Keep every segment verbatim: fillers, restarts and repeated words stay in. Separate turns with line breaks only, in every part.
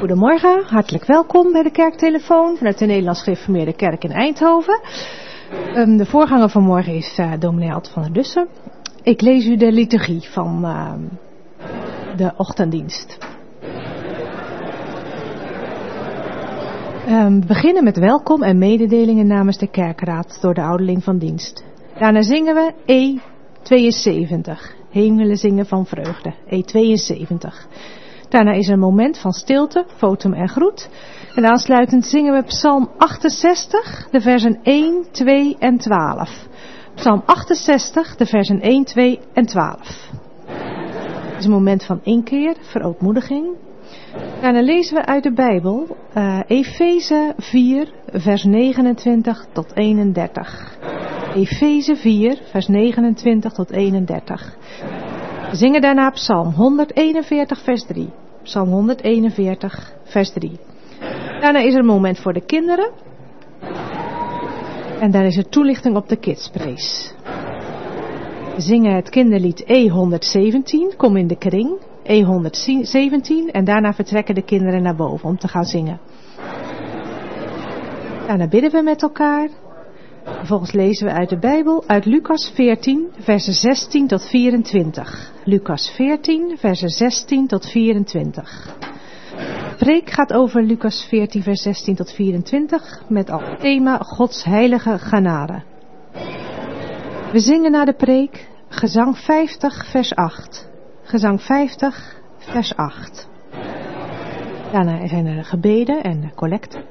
Goedemorgen, hartelijk welkom bij de kerktelefoon vanuit de Nederlands Gereformeerde Kerk in Eindhoven. Um, de voorganger van morgen is uh, dominee Alt van der Dussen. Ik lees u de liturgie van uh, de ochtenddienst. Um, we beginnen met welkom en mededelingen namens de kerkraad door de ouderling van dienst. Daarna zingen we E tweeënzeventig, Hemelen zingen van vreugde, E tweeënzeventig. Daarna is er een moment van stilte, fotum en groet. En aansluitend zingen we Psalm achtenzestig, de versen één, twee en twaalf. Psalm achtenzestig, de versen één, twee en twaalf. Het is een moment van inkeer, verootmoediging. Daarna lezen we uit de Bijbel uh, Efeze vier, vers negenentwintig tot eenendertig. Efeze vier, vers negenentwintig tot eenendertig. We zingen daarna Psalm honderdeenenveertig, vers drie. Psalm honderdeenenveertig, vers drie. Daarna is er een moment voor de kinderen. En dan is er toelichting op de Kidspraise. We zingen het kinderlied E honderdzeventien, Kom in de kring. E honderdzeventien en daarna vertrekken de kinderen naar boven om te gaan zingen. Daarna bidden we met elkaar. Vervolgens lezen we uit de Bijbel uit Lucas veertien, versen zestien tot vierentwintig. Lucas veertien, versen zestien tot vierentwintig. De preek gaat over Lucas veertien, vers zestien tot vierentwintig met als thema Gods heilige genade. We zingen na de preek gezang vijftig, vers acht. Gezang vijftig, vers acht. Daarna zijn er gebeden en de collecte.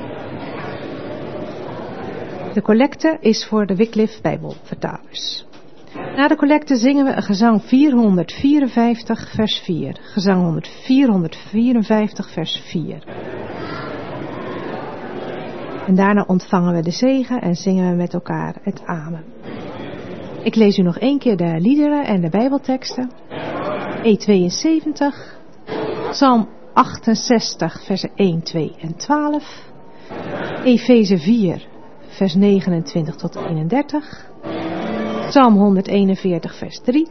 De collecte is voor de Wycliffe Bijbelvertalers. Na de collecte zingen we gezang vierhonderdvierenvijftig, vers vier. Gezang vierhonderdvierenvijftig, vers vier. En daarna ontvangen we de zegen en zingen we met elkaar het amen. Ik lees u nog één keer de liederen en de Bijbelteksten. E tweeënzeventig, Psalm achtenzestig, versen één, twee en twaalf. Efeze vier, vers negenentwintig tot eenendertig. Psalm honderdeenenveertig, vers drie.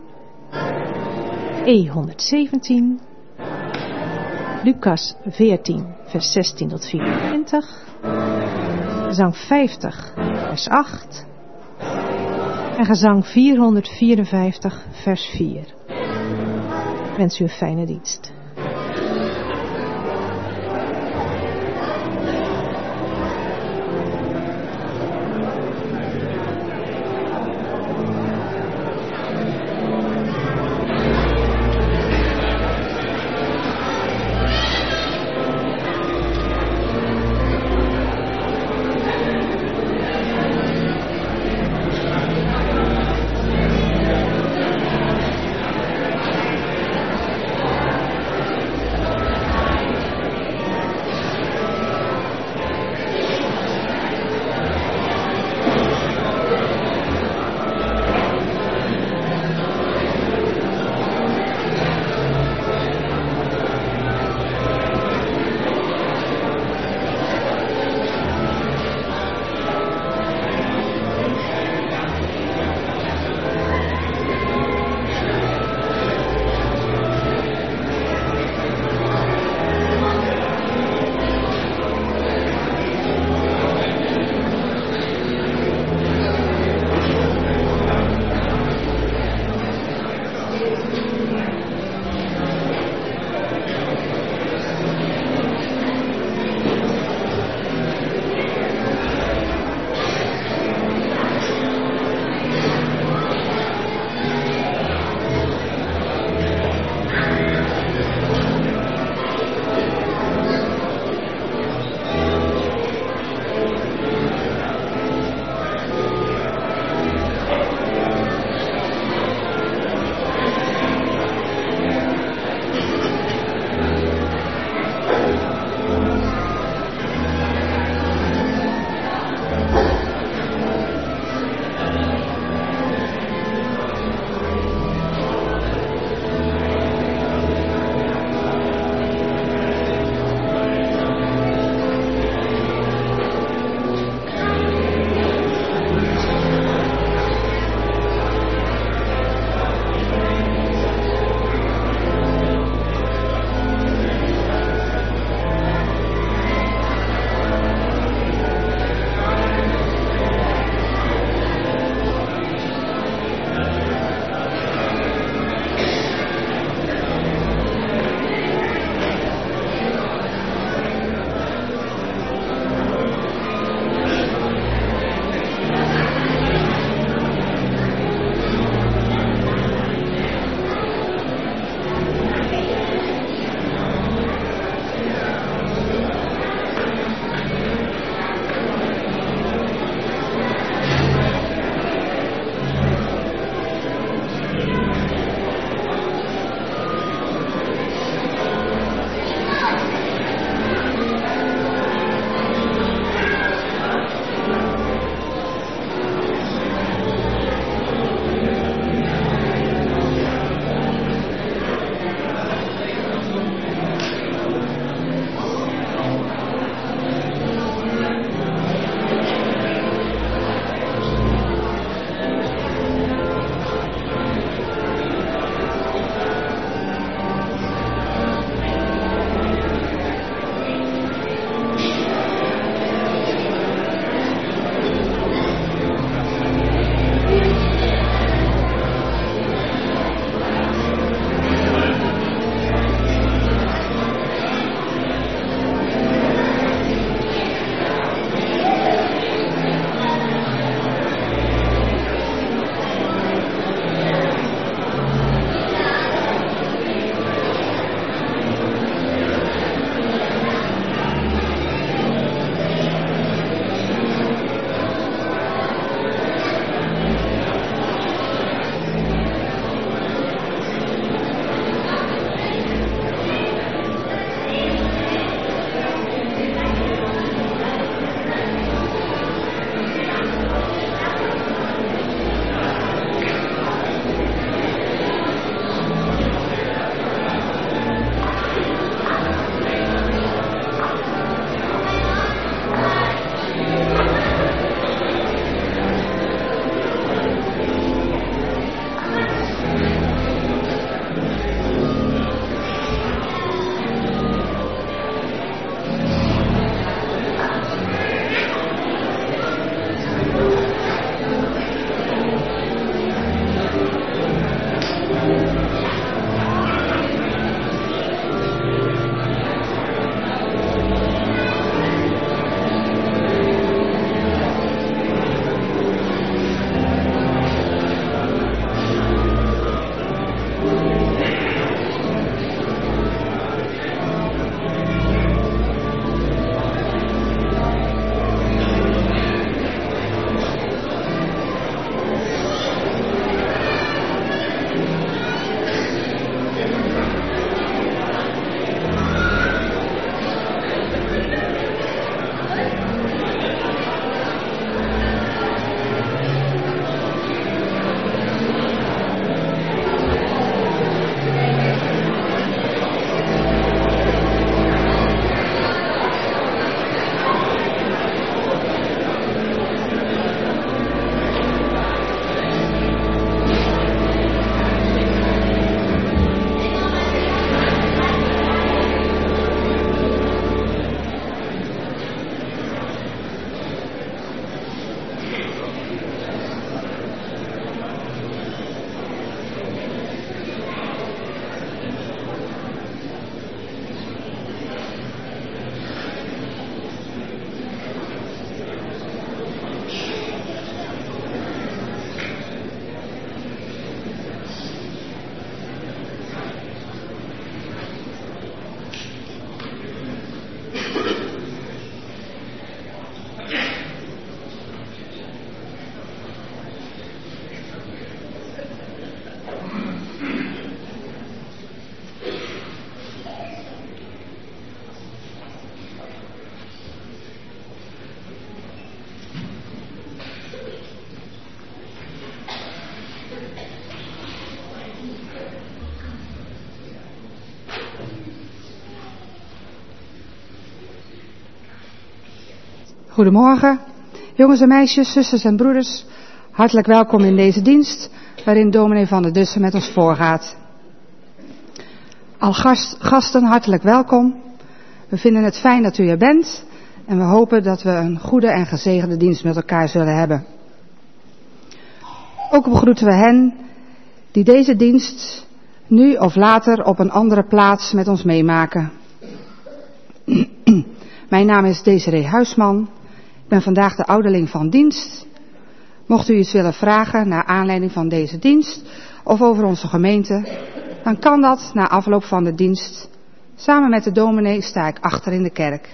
E honderdzeventien. Lucas veertien, vers zestien tot vierentwintig. Gezang vijftig, vers acht. En gezang vierhonderdvierenvijftig, vers vier. Ik wens u een fijne dienst.
Goedemorgen, jongens en meisjes, zusters en broeders. Hartelijk welkom in deze dienst, waarin dominee Van der Dussen met ons voorgaat. Al gast, gasten, hartelijk welkom. We vinden het fijn dat u er bent en we hopen dat we een goede en gezegende dienst met elkaar zullen hebben. Ook begroeten we hen die deze dienst nu of later op een andere plaats met ons meemaken. Mijn naam is Desiree Huisman. Ik ben vandaag de ouderling van dienst. Mocht u iets willen vragen naar aanleiding van deze dienst of over onze gemeente, dan kan dat na afloop van de dienst. Samen met de dominee sta ik achter in de kerk.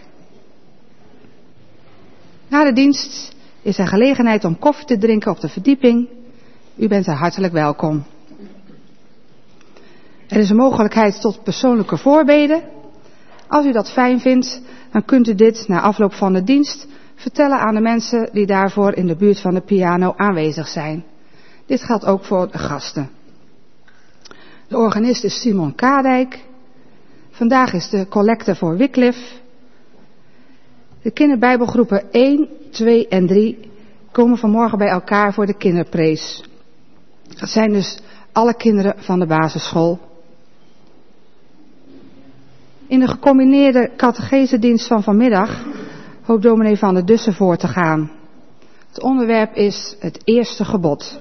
Na de dienst is er gelegenheid om koffie te drinken op de verdieping. U bent er hartelijk welkom. Er is een mogelijkheid tot persoonlijke voorbeden. Als u dat fijn vindt, dan kunt u dit na afloop van de dienst vertellen aan de mensen die daarvoor in de buurt van de piano aanwezig zijn. Dit geldt ook voor de gasten. De organist is Simon Kadijk. Vandaag is de collecte voor Wycliffe. De kinderbijbelgroepen één, twee en drie komen vanmorgen bij elkaar voor de kinderprees. Dat zijn dus alle kinderen van de basisschool. In de gecombineerde catechesedienst van vanmiddag hoopt dominee Van der Dussen voor te gaan. Het onderwerp is het eerste gebod.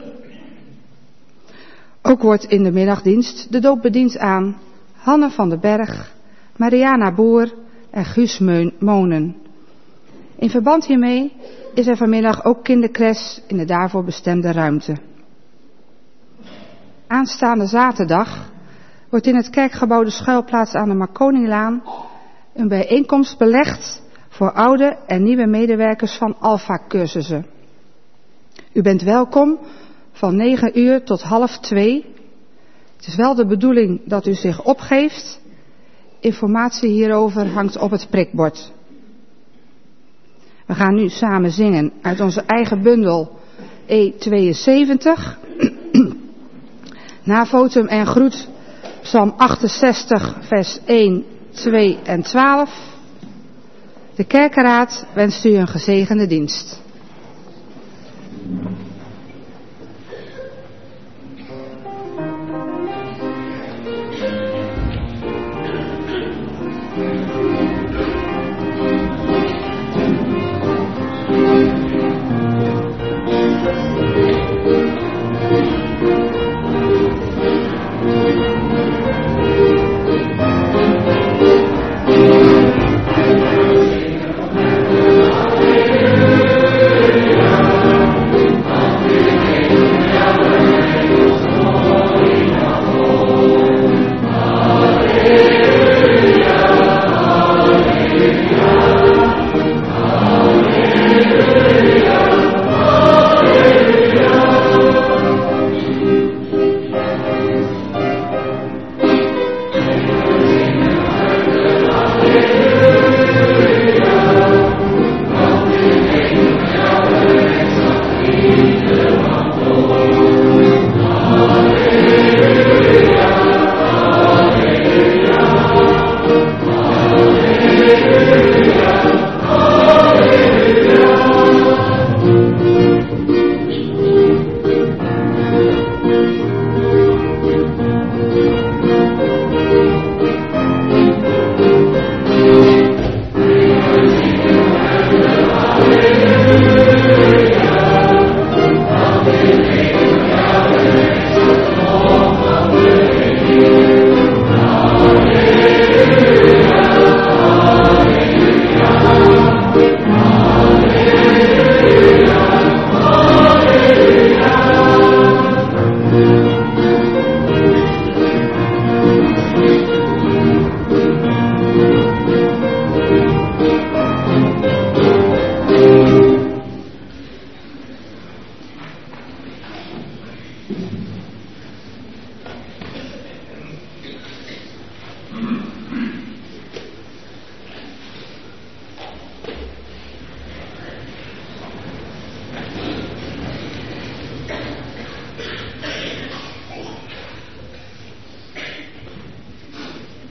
Ook wordt in de middagdienst de doop bediend aan Hanne van den Berg, Mariana Boer en Guus Monen. In verband hiermee is er vanmiddag ook kindercrash in de daarvoor bestemde ruimte. Aanstaande zaterdag wordt in het kerkgebouw de schuilplaats aan de Marconilaan een bijeenkomst belegd voor oude en nieuwe medewerkers van Alpha-cursussen. U bent welkom van negen uur tot half twee. Het is wel de bedoeling dat u zich opgeeft. Informatie hierover hangt op het prikbord. We gaan nu samen zingen uit onze eigen bundel E tweeënzeventig. Na votum en groet Psalm achtenzestig vers één, twee en twaalf. De kerkenraad wenst u een gezegende dienst.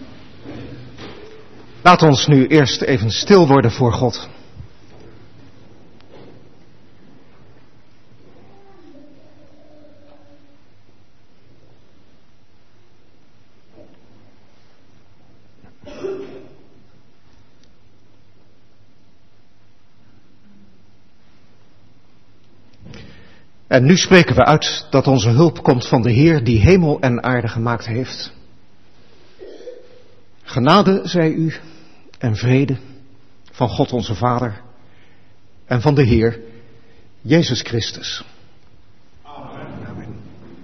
Laat ons nu eerst even stil worden voor God. En nu spreken we uit dat onze hulp komt van de Heer die hemel en aarde gemaakt heeft. Genade zij u en vrede van God onze Vader en van de Heer Jezus Christus. Amen. Amen.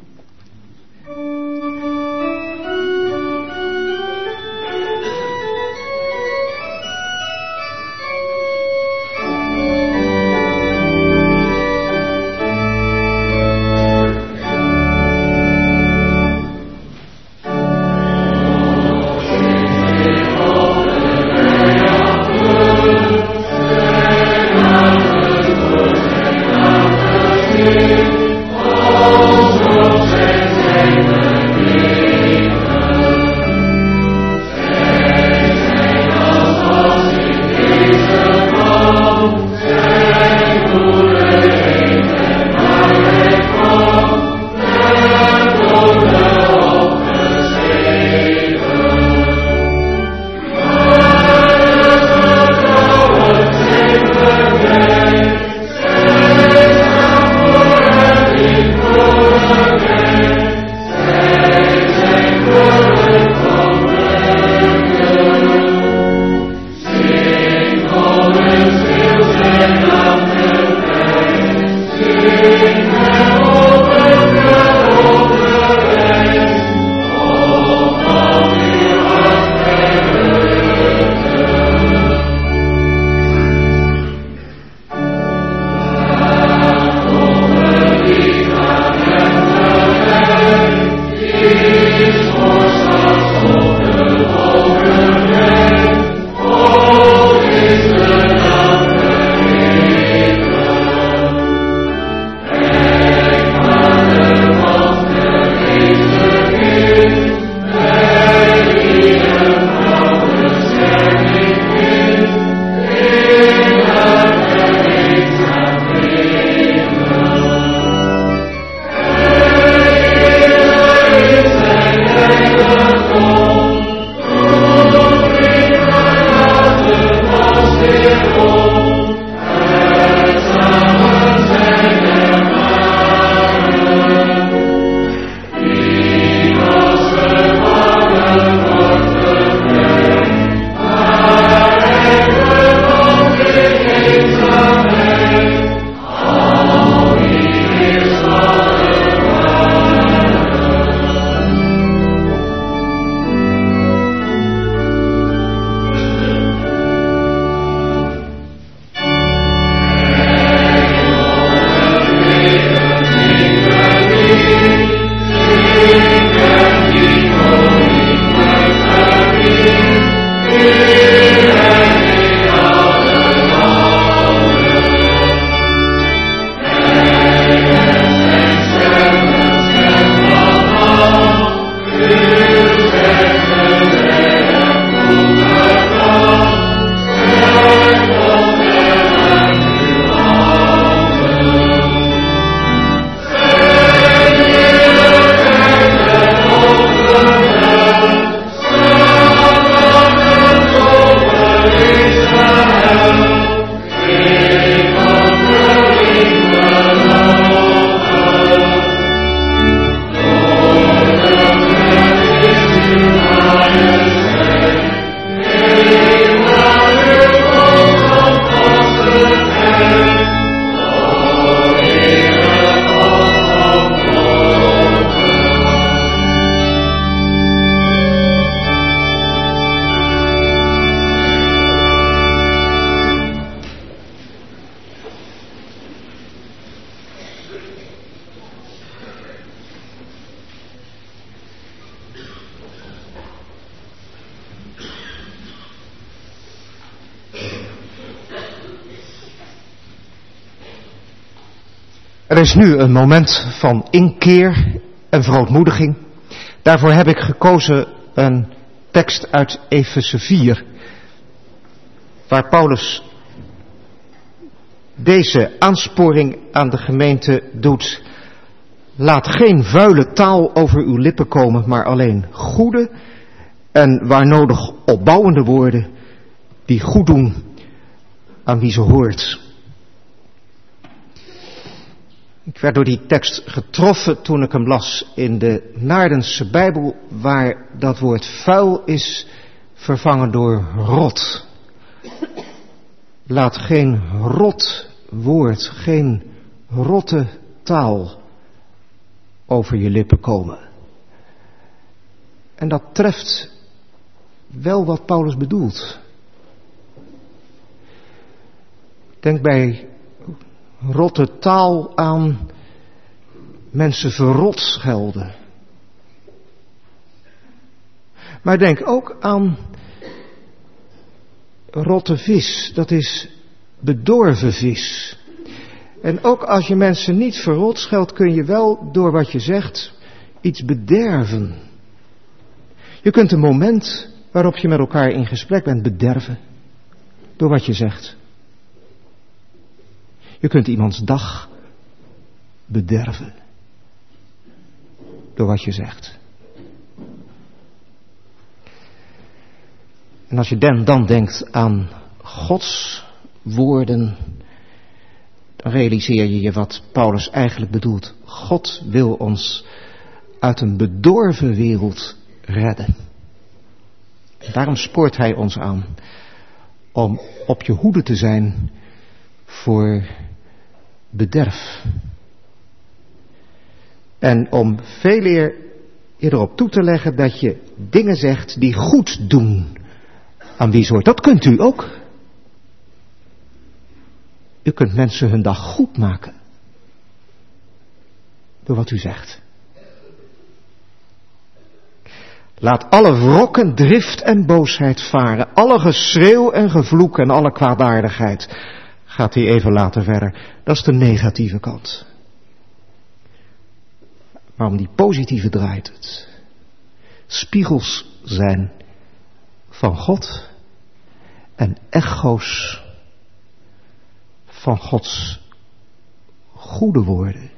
Er is nu een moment van inkeer en verootmoediging. Daarvoor heb ik gekozen een tekst uit Efeze vier, waar Paulus deze aansporing aan de gemeente doet. Laat geen vuile taal over uw lippen komen, maar alleen goede en waar nodig opbouwende woorden die goed doen aan wie ze hoort. Ik werd door die tekst getroffen toen ik hem las in de Naardense Bijbel, waar dat woord vuil is vervangen door rot. Laat geen rot woord, geen rotte taal over je lippen komen. En dat treft wel wat Paulus bedoelt. Denk bij rotte taal aan mensen verrot schelden. Maar denk ook aan rotte vis, dat is bedorven vis. En ook als je mensen niet verrot scheldt, kun je wel door wat je zegt iets bederven. Je kunt een moment waarop je met elkaar in gesprek bent bederven door wat je zegt. Je kunt iemands dag bederven door wat je zegt. En als je dan, dan denkt aan Gods woorden, dan realiseer je je wat Paulus eigenlijk bedoelt. God wil ons uit een bedorven wereld redden. En daarom spoort hij ons aan om op je hoede te zijn voor bederf. En om veel eer je erop toe te leggen dat je dingen zegt die goed doen aan wie soort. Dat kunt u ook. U kunt mensen hun dag goed maken door wat u zegt. Laat alle wrokken, drift en boosheid varen, alle geschreeuw en gevloek en alle kwaadaardigheid. Gaat hij even later verder. Dat is de negatieve kant. Maar om die positieve draait het. Spiegels zijn van God en echo's van Gods goede woorden.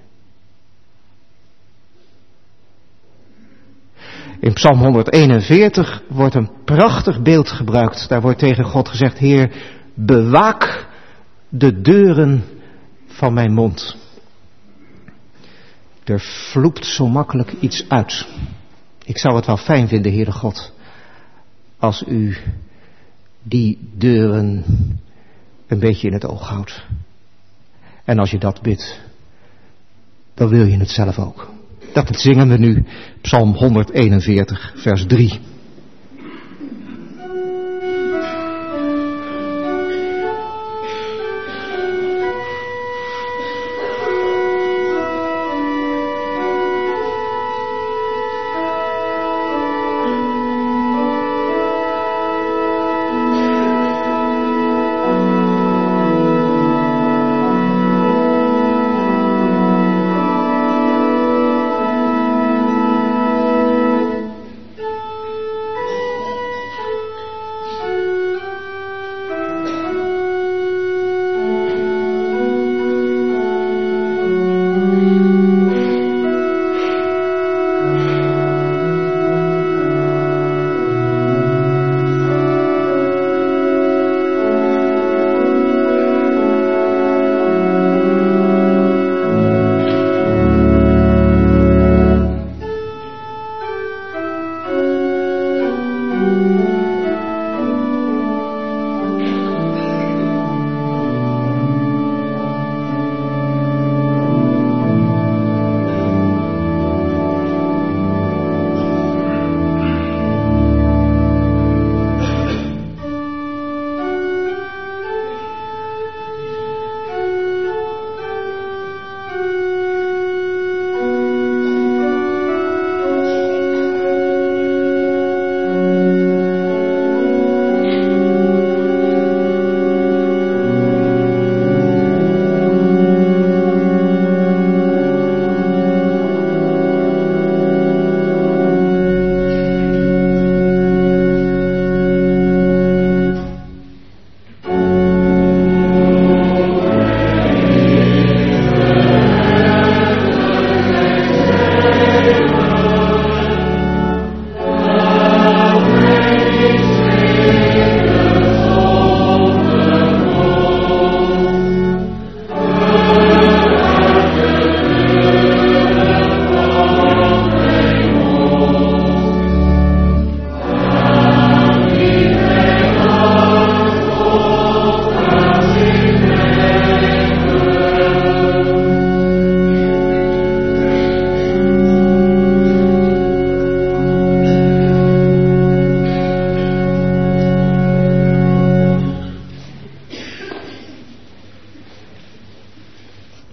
In Psalm honderdeenenveertig wordt een prachtig beeld gebruikt. Daar wordt tegen God gezegd: Heer, bewaak de deuren van mijn mond. Er vloept zo makkelijk iets uit. Ik zou het wel fijn vinden, Heere God, als u die deuren een beetje in het oog houdt. En als je dat bidt, dan wil je het zelf ook. Dat zingen we nu, Psalm honderdeenenveertig, vers drie.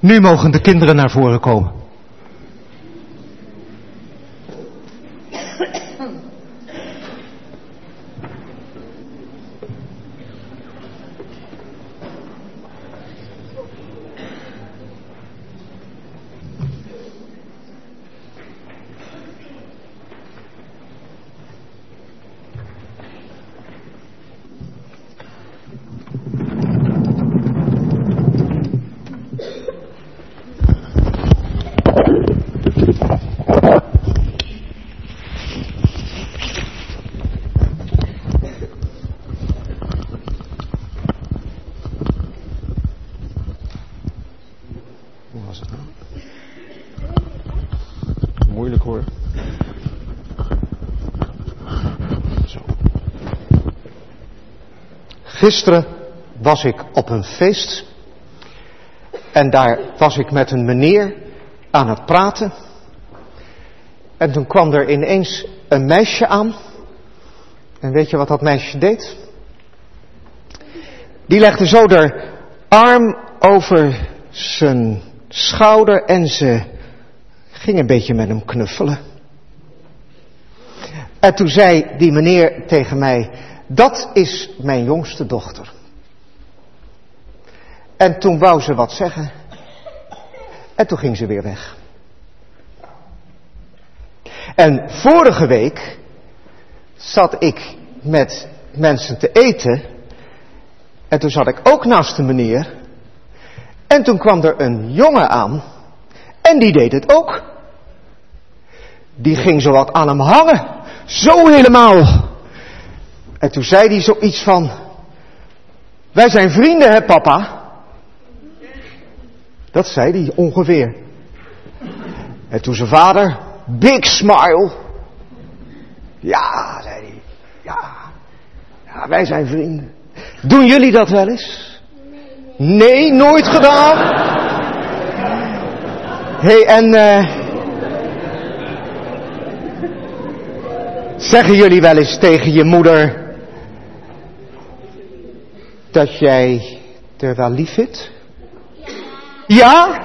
Nu mogen de kinderen naar voren komen.
Moeilijk hoor. Zo.
Gisteren was ik op een feest. En daar was ik met een meneer aan het praten. En toen kwam er ineens een meisje aan. En weet je wat dat meisje deed? Die legde zo haar arm over zijn schouder en ze ging een beetje met hem knuffelen. En toen zei die meneer tegen mij, dat is mijn jongste dochter. En toen wou ze wat zeggen. En toen ging ze weer weg. En vorige week zat ik met mensen te eten. En toen zat ik ook naast de meneer. En toen kwam er een jongen aan. En die deed het ook. Die ging zo wat aan hem hangen. Zo helemaal. En toen zei hij zoiets van, wij zijn vrienden, hè papa? Dat zei hij ongeveer. En toen zijn vader, big smile. Ja, zei hij. Ja, ja, wij zijn vrienden. Doen jullie dat wel eens? Nee, nooit gedaan. Hé, hey, en uh, zeggen jullie wel eens tegen je moeder dat jij er wel lief vindt? Ja?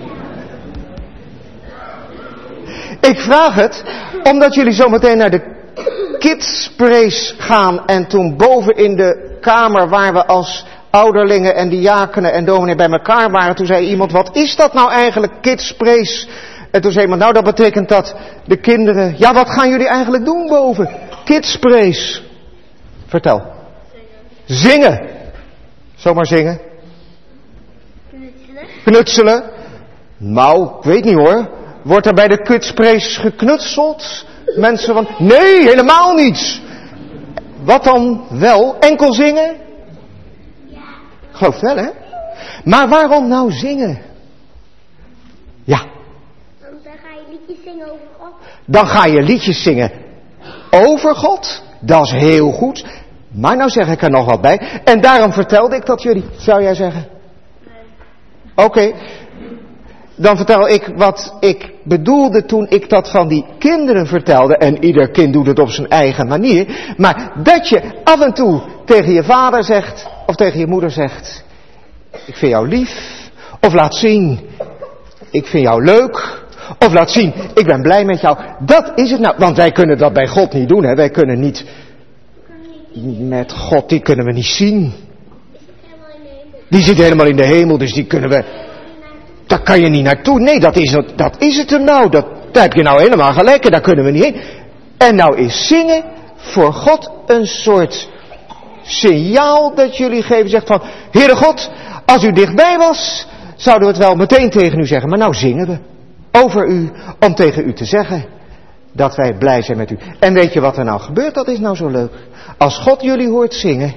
Ik vraag het omdat jullie zometeen naar de kidspraise gaan en toen boven in de kamer waar we als ouderlingen en diakenen en dominee bij elkaar waren, toen zei iemand, wat is dat nou eigenlijk, kidspraise? En toen zei iemand, nou dat betekent dat de kinderen, ja wat gaan jullie eigenlijk doen boven? Kidspraise. Vertel. Zingen. Zingen. Zomaar zingen.
Knutselen.
Knutselen. Nou, ik weet niet hoor. Wordt er bij de kidspraise geknutseld? Mensen van, nee, helemaal niet. Wat dan wel? Enkel zingen? Geloof het wel, hè? Maar waarom nou zingen? Ja.
Want dan ga je liedjes zingen over God.
Dan ga je liedjes zingen over God. Dat is heel goed. Maar nou zeg ik er nog wat bij. En daarom vertelde ik dat jullie. Zou jij zeggen? Oké. Okay. Dan vertel ik wat ik bedoelde toen ik dat van die kinderen vertelde. En ieder kind doet het op zijn eigen manier. Maar dat je af en toe tegen je vader zegt, of tegen je moeder zegt, ik vind jou lief. Of laat zien, ik vind jou leuk. Of laat zien, ik ben blij met jou. Dat is het nou. Want wij kunnen dat bij God niet doen. Hè? Wij kunnen niet, met God, die kunnen we niet zien. Die zit helemaal in de hemel, dus die kunnen we, daar kan je niet naartoe. Nee, dat is het, dat is het hem nou. Dat, daar heb je nou helemaal gelijk, daar kunnen we niet heen. En nou is zingen voor God een soort signaal dat jullie geven. Zegt van, Heere God, als u dichtbij was, zouden we het wel meteen tegen u zeggen. Maar nou zingen we over u, om tegen u te zeggen dat wij blij zijn met u. En weet je wat er nou gebeurt? Dat is nou zo leuk. Als God jullie hoort zingen,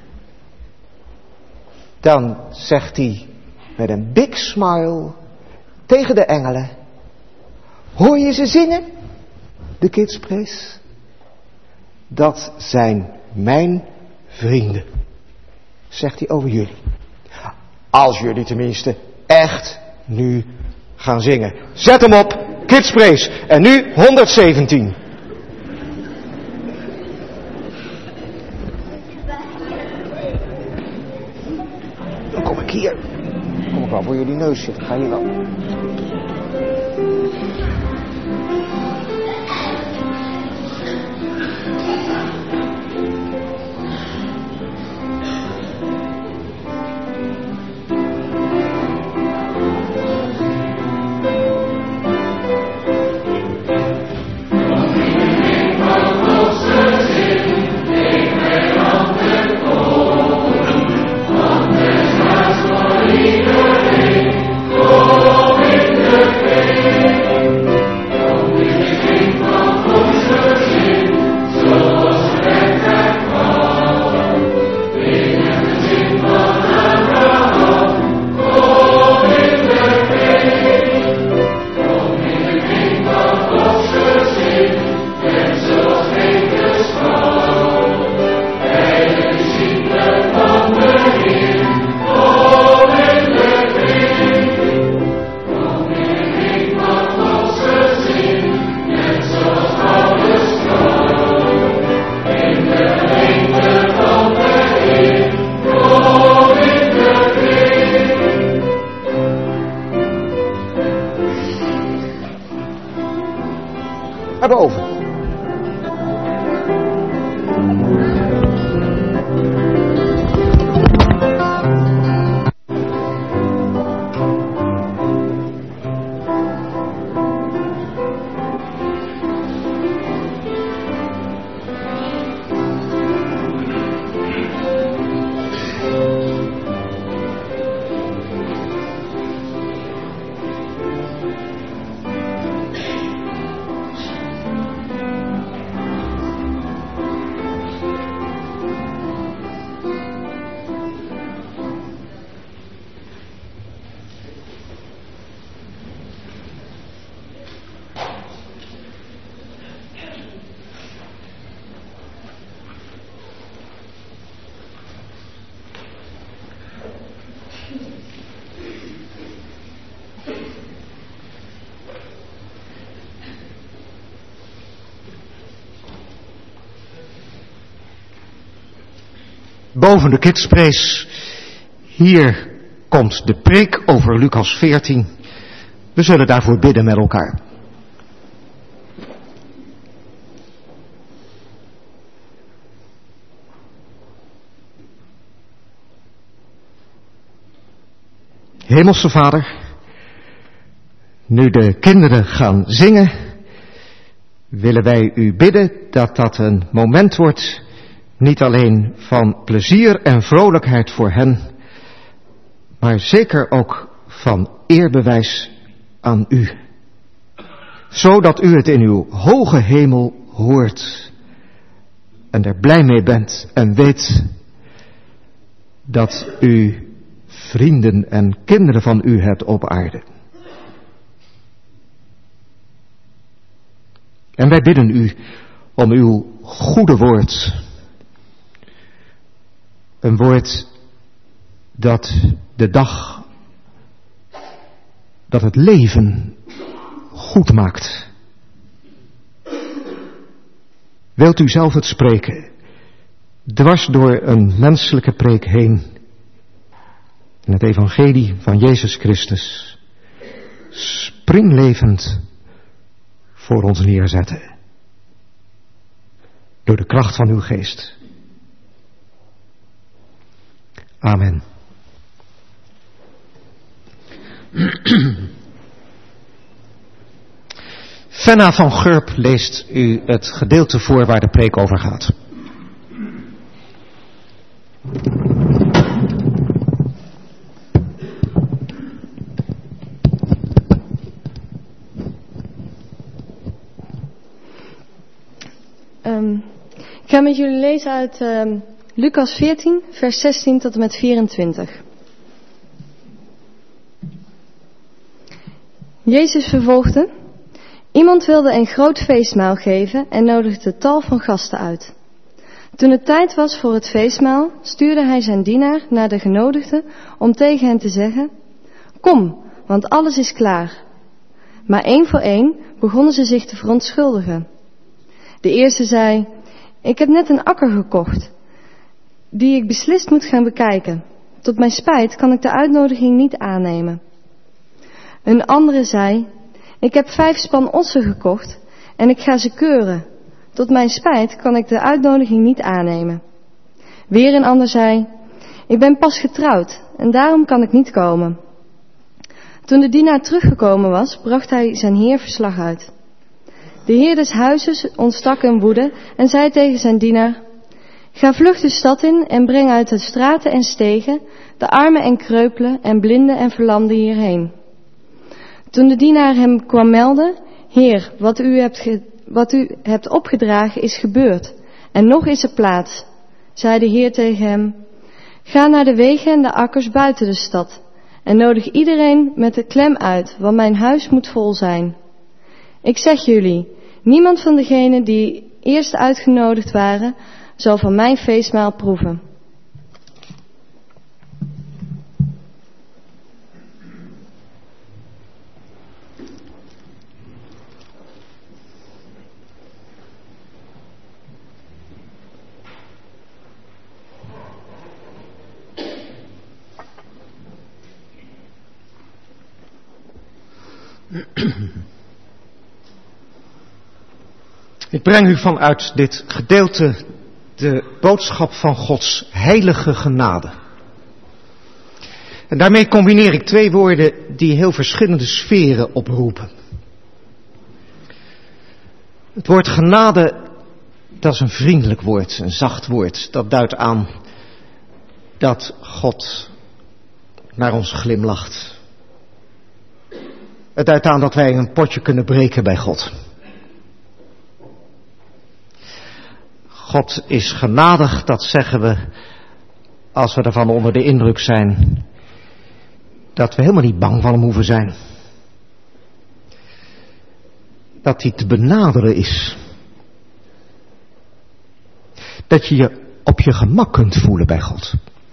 dan zegt hij met een big smile tegen de engelen, hoor je ze zingen? De kidspraise. Dat zijn mijn vrienden, zegt hij over jullie. Als jullie tenminste echt nu gaan zingen. Zet hem op, kidspraise. En nu honderdzeventien. Dan kom ik hier. Kom ik ook wel voor jullie neus zitten. Ga hier wel. Boven. Boven de Kidspraise, hier komt de preek over Lucas veertien. We zullen daarvoor bidden met elkaar. Hemelse Vader, nu de kinderen gaan zingen, willen wij u bidden dat dat een moment wordt, niet alleen van plezier en vrolijkheid voor hen, maar zeker ook van eerbewijs aan u. Zodat u het in uw hoge hemel hoort en er blij mee bent en weet dat u vrienden en kinderen van u hebt op aarde. En wij bidden u om uw goede woord. Een woord dat de dag, dat het leven goed maakt. Wilt u zelf het spreken, dwars door een menselijke preek heen, in het evangelie van Jezus Christus, springlevend voor ons neerzetten. Door de kracht van uw geest. Amen. Fenna van Gurp leest u het gedeelte voor waar de preek over gaat.
Um, ik ga met jullie lezen uit um, Lucas veertien, vers zestien tot en met vierentwintig. Jezus vervolgde: Iemand wilde een groot feestmaal geven en nodigde tal van gasten uit. Toen het tijd was voor het feestmaal, stuurde hij zijn dienaar naar de genodigden om tegen hen te zeggen: Kom, want alles is klaar. Maar één voor één begonnen ze zich te verontschuldigen. De eerste zei: Ik heb net een akker gekocht, die ik beslist moet gaan bekijken. tot mijn spijt kan ik de uitnodiging niet aannemen. Een andere zei, ik heb vijf span ossen gekocht en ik ga ze keuren. Tot mijn spijt kan ik de uitnodiging niet aannemen. Weer een ander zei, ik ben pas getrouwd en daarom kan ik niet komen. Toen de dienaar teruggekomen was, bracht hij zijn heer verslag uit. De heer des huizes ontstak in woede en zei tegen zijn dienaar, ga vlug de stad in en breng uit de straten en stegen de armen en kreupelen en blinden en verlamden hierheen. Toen de dienaar hem kwam melden, heer, wat u hebt, ge, wat u hebt opgedragen is gebeurd en nog is er plaats, zei de heer tegen hem, ga naar de wegen en de akkers buiten de stad en nodig iedereen met de klem uit, want mijn huis moet vol zijn. Ik zeg jullie, niemand van degenen die eerst uitgenodigd waren, zal van mijn feestmaal proeven.
Ik breng u vanuit dit gedeelte de boodschap van Gods heilige genade. En daarmee combineer ik twee woorden die heel verschillende sferen oproepen. Het woord genade, dat is een vriendelijk woord, een zacht woord. Dat duidt aan dat God naar ons glimlacht. Het duidt aan dat wij een potje kunnen breken bij God. God is genadig, dat zeggen we als we ervan onder de indruk zijn dat we helemaal niet bang van hem hoeven zijn. Dat hij te benaderen is. Dat je je op je gemak kunt voelen bij God.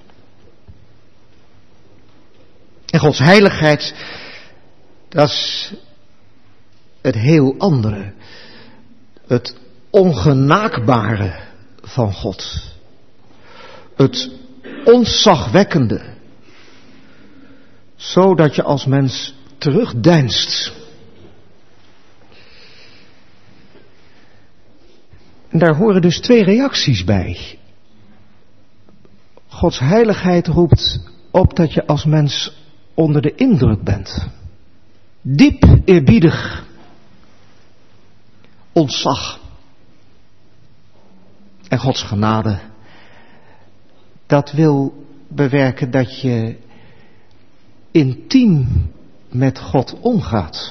En Gods heiligheid, dat is het heel andere. Het ongenaakbare van God. Het ontzagwekkende. Zodat je als mens terugdeinst. En daar horen dus twee reacties bij. Gods heiligheid roept op dat je als mens onder de indruk bent. Diep eerbiedig. Ontzag. En Gods genade, dat wil bewerken dat je intiem met God omgaat.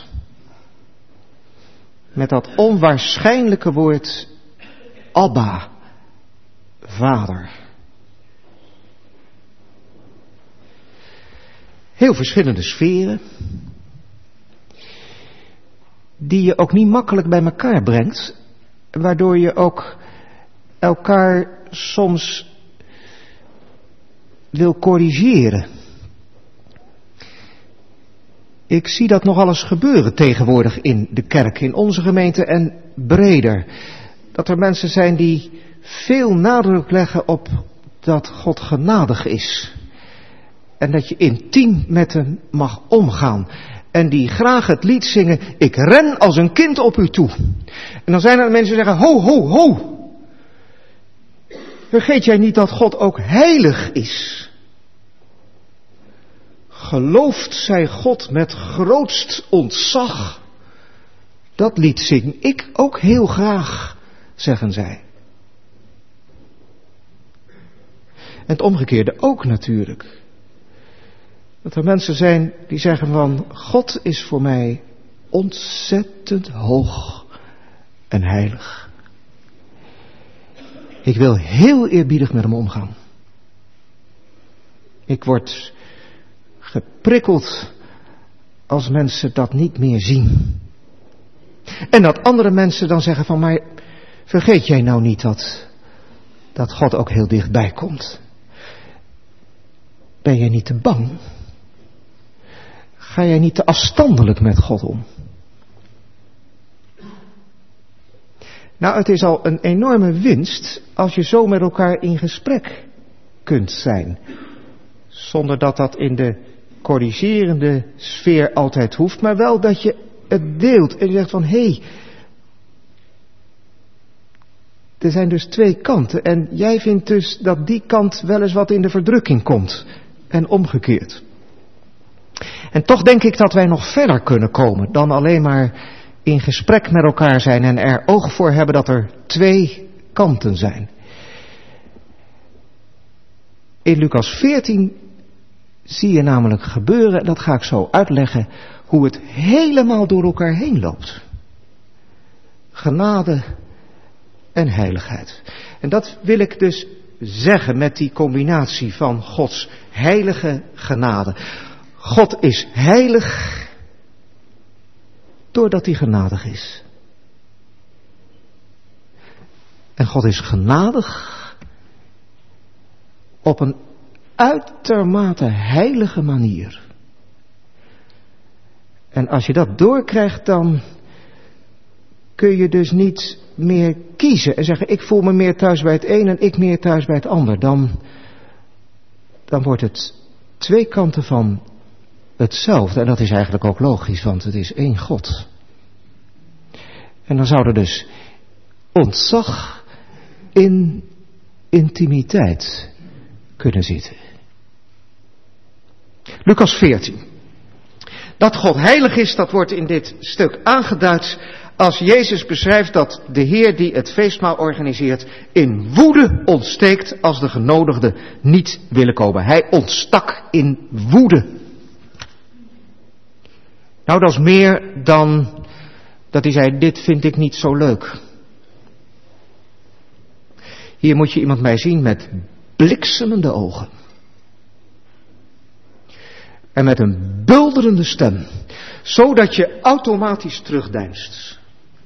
Met dat onwaarschijnlijke woord Abba, Vader. Heel verschillende sferen, die je ook niet makkelijk bij elkaar brengt, waardoor je ook elkaar soms wil corrigeren. Ik zie dat nogal eens gebeuren tegenwoordig in de kerk, in onze gemeente en breder. Dat er mensen zijn die veel nadruk leggen op dat God genadig is. En dat je intiem met hem mag omgaan. En die graag het lied zingen, ik ren als een kind op u toe. En dan zijn er mensen die zeggen, ho, ho, ho. Vergeet jij niet dat God ook heilig is? Gelooft zij God met grootst ontzag? Dat lied zing ik ook heel graag, zeggen zij. En het omgekeerde ook natuurlijk. Dat er mensen zijn die zeggen van, God is voor mij ontzettend hoog en heilig. Ik wil heel eerbiedig met hem omgaan. Ik word geprikkeld als mensen dat niet meer zien. En dat andere mensen dan zeggen van, maar vergeet jij nou niet dat, dat God ook heel dichtbij komt? Ben jij niet te bang? Ga jij niet te afstandelijk met God om? Nou, het is al een enorme winst als je zo met elkaar in gesprek kunt zijn. Zonder dat dat in de corrigerende sfeer altijd hoeft, maar wel dat je het deelt en je zegt van, hé, hey, er zijn dus twee kanten en jij vindt dus dat die kant wel eens wat in de verdrukking komt en omgekeerd. En toch denk ik dat wij nog verder kunnen komen dan alleen maar in gesprek met elkaar zijn en er oog voor hebben dat er twee kanten zijn. In Lucas veertien zie je namelijk gebeuren, en dat ga ik zo uitleggen, hoe het helemaal door elkaar heen loopt. Genade en heiligheid. En dat wil ik dus zeggen met die combinatie van Gods heilige genade. God is heilig doordat hij genadig is. En God is genadig op een uitermate heilige manier. En als je dat doorkrijgt, dan kun je dus niet meer kiezen en zeggen, ik voel me meer thuis bij het een en ik meer thuis bij het ander. Dan, dan wordt het twee kanten van hetzelfde. En dat is eigenlijk ook logisch, want het is één God. En dan zou er dus ontzag in intimiteit kunnen zitten. Lucas veertien. Dat God heilig is, dat wordt in dit stuk aangeduid als Jezus beschrijft dat de Heer die het feestmaal organiseert in woede ontsteekt als de genodigden niet willen komen. Hij ontstak in woede. Nou, dat is meer dan dat hij zei, dit vind ik niet zo leuk. Hier moet je iemand mij zien met bliksemende ogen. En met een bulderende stem. Zodat je automatisch terugdeinst.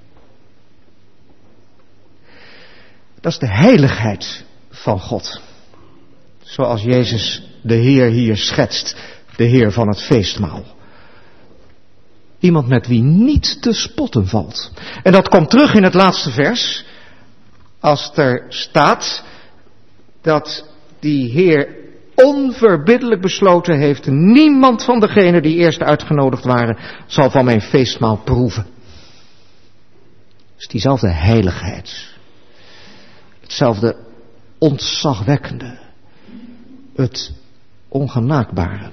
Dat is de heiligheid van God. Zoals Jezus de Heer hier schetst. De Heer van het feestmaal. Iemand met wie niet te spotten valt. En dat komt terug in het laatste vers. Als er staat dat die Heer onverbiddelijk besloten heeft, niemand van degenen die eerst uitgenodigd waren, zal van mijn feestmaal proeven. Dus diezelfde heiligheid. Hetzelfde ontzagwekkende. Het ongenaakbare.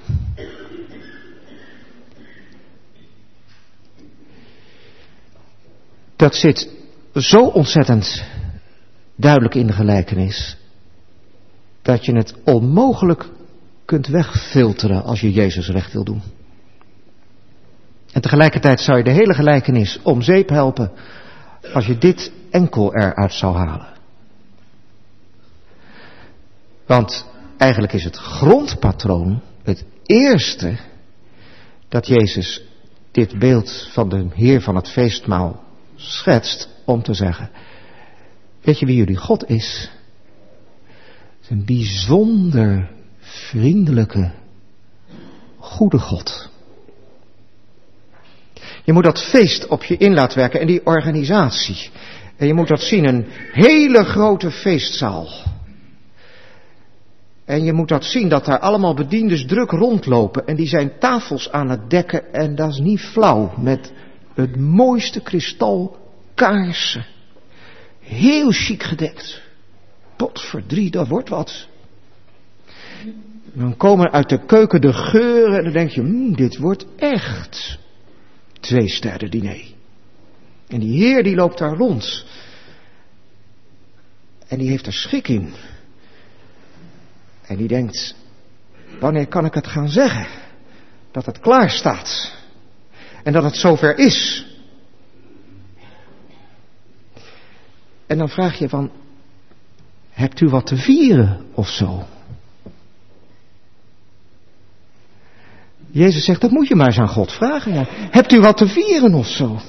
Dat zit zo ontzettend duidelijk in de gelijkenis, dat je het onmogelijk kunt wegfilteren als je Jezus recht wil doen. En tegelijkertijd zou je de hele gelijkenis om zeep helpen als je dit enkel eruit zou halen. Want eigenlijk is het grondpatroon het eerste dat Jezus dit beeld van de Heer van het feestmaal schetst om te zeggen, weet je wie jullie God is? Het is een bijzonder vriendelijke, goede God. Je moet dat feest op je in laten werken en die organisatie. En je moet dat zien, een hele grote feestzaal. En je moet dat zien, dat daar allemaal bediendes druk rondlopen. En die zijn tafels aan het dekken en dat is niet flauw. Met het mooiste kristal kaarsen. Heel chic gedekt. Potverdrie, dat wordt wat. Dan komen uit de keuken de geuren en dan denk je, mmm, dit wordt echt twee sterren diner. En die Heer die loopt daar rond. En die heeft er schik in. En die denkt, wanneer kan ik het gaan zeggen? Dat het klaar staat. En dat het zover is. En dan vraag je van, hebt u wat te vieren of zo? Jezus zegt, dat moet je maar eens aan God vragen. Ja. Hebt u wat te vieren of zo?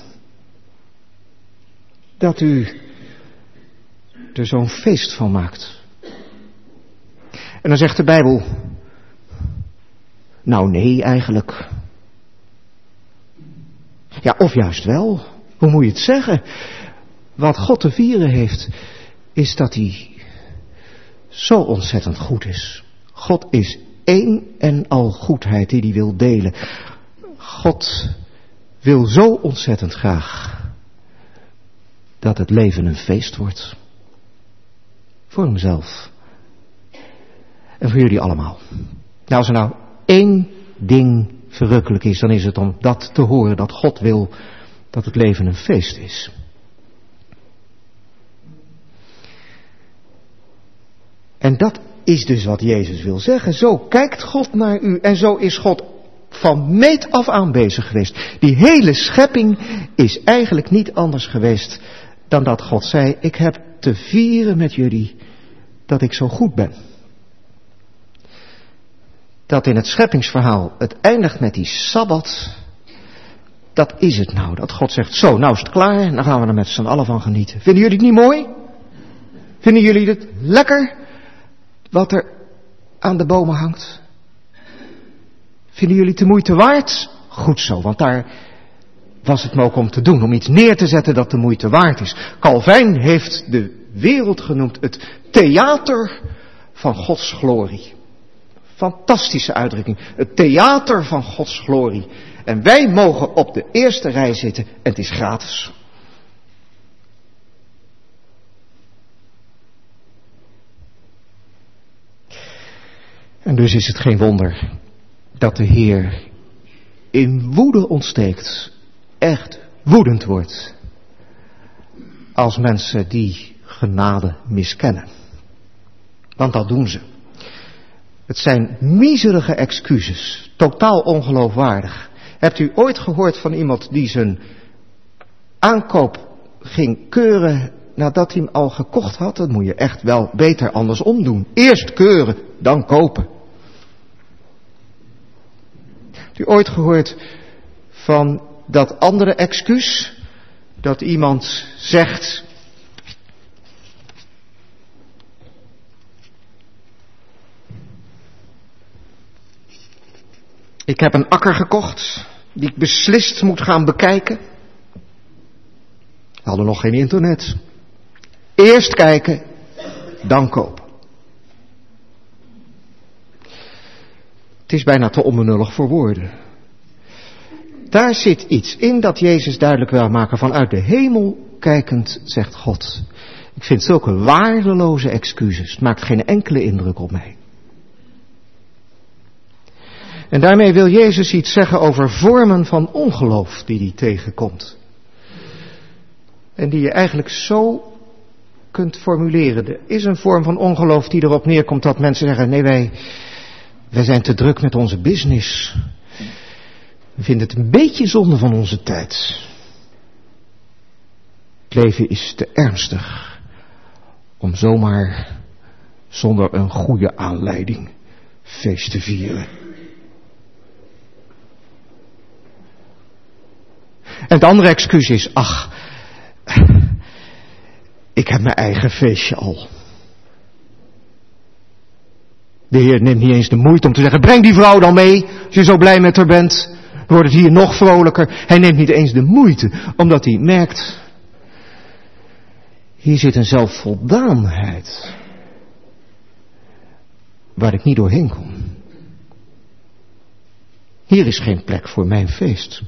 Dat u er zo'n feest van maakt. En dan zegt de Bijbel, nou nee eigenlijk. Ja, of juist wel. Hoe moet je het zeggen? Wat God te vieren heeft, is dat hij zo ontzettend goed is. God is één en al goedheid die hij wil delen. God wil zo ontzettend graag dat het leven een feest wordt. Voor hemzelf. En voor jullie allemaal. Nou, als er nou één ding verrukkelijk is, dan is het om dat te horen, dat God wil dat het leven een feest is. En dat is dus wat Jezus wil zeggen. Zo kijkt God naar u en zo is God van meet af aan bezig geweest. Die hele schepping is eigenlijk niet anders geweest dan dat God zei, ik heb te vieren met jullie dat ik zo goed ben. Dat in het scheppingsverhaal het eindigt met die Sabbat, dat is het nou. Dat God zegt, zo, nou is het klaar en dan gaan we er met z'n allen van genieten. Vinden jullie het niet mooi? Vinden jullie het lekker wat er aan de bomen hangt? Vinden jullie het de moeite waard? Goed zo, want daar was het me ook om te doen, om iets neer te zetten dat de moeite waard is. Calvijn heeft de wereld genoemd het theater van Gods glorie. Fantastische uitdrukking. Het theater van Gods glorie. En wij mogen op de eerste rij zitten en het is gratis. En dus is het geen wonder dat de Heer in woede ontsteekt. Echt woedend wordt. Als mensen die genade miskennen. Want dat doen ze. Het zijn miserige excuses. Totaal ongeloofwaardig. Hebt u ooit gehoord van iemand die zijn aankoop ging keuren nadat hij hem al gekocht had? Dat moet je echt wel beter andersom doen. Eerst keuren, dan kopen. Hebt u ooit gehoord van dat andere excuus? Dat iemand zegt, ik heb een akker gekocht die ik beslist moet gaan bekijken. We hadden nog geen internet. Eerst kijken, dan kopen. Het is bijna te onbenullig voor woorden. Daar zit iets in dat Jezus duidelijk wil maken. Vanuit de hemel kijkend, zegt God. Ik vind zulke waardeloze excuses. Het maakt geen enkele indruk op mij. En daarmee wil Jezus iets zeggen over vormen van ongeloof die hij tegenkomt. En die je eigenlijk zo kunt formuleren. Er is een vorm van ongeloof die erop neerkomt dat mensen zeggen, nee wij, wij zijn te druk met onze business. We vinden het een beetje zonde van onze tijd. Het leven is te ernstig om zomaar zonder een goede aanleiding feest te vieren. En het andere excuus is, ach, ik heb mijn eigen feestje al. De Heer neemt niet eens de moeite om te zeggen, breng die vrouw dan mee, als je zo blij met haar bent. Dan wordt het hier nog vrolijker. Hij neemt niet eens de moeite, omdat hij merkt, hier zit een zelfvoldaanheid, waar ik niet doorheen kom. Hier is geen plek voor mijn feest.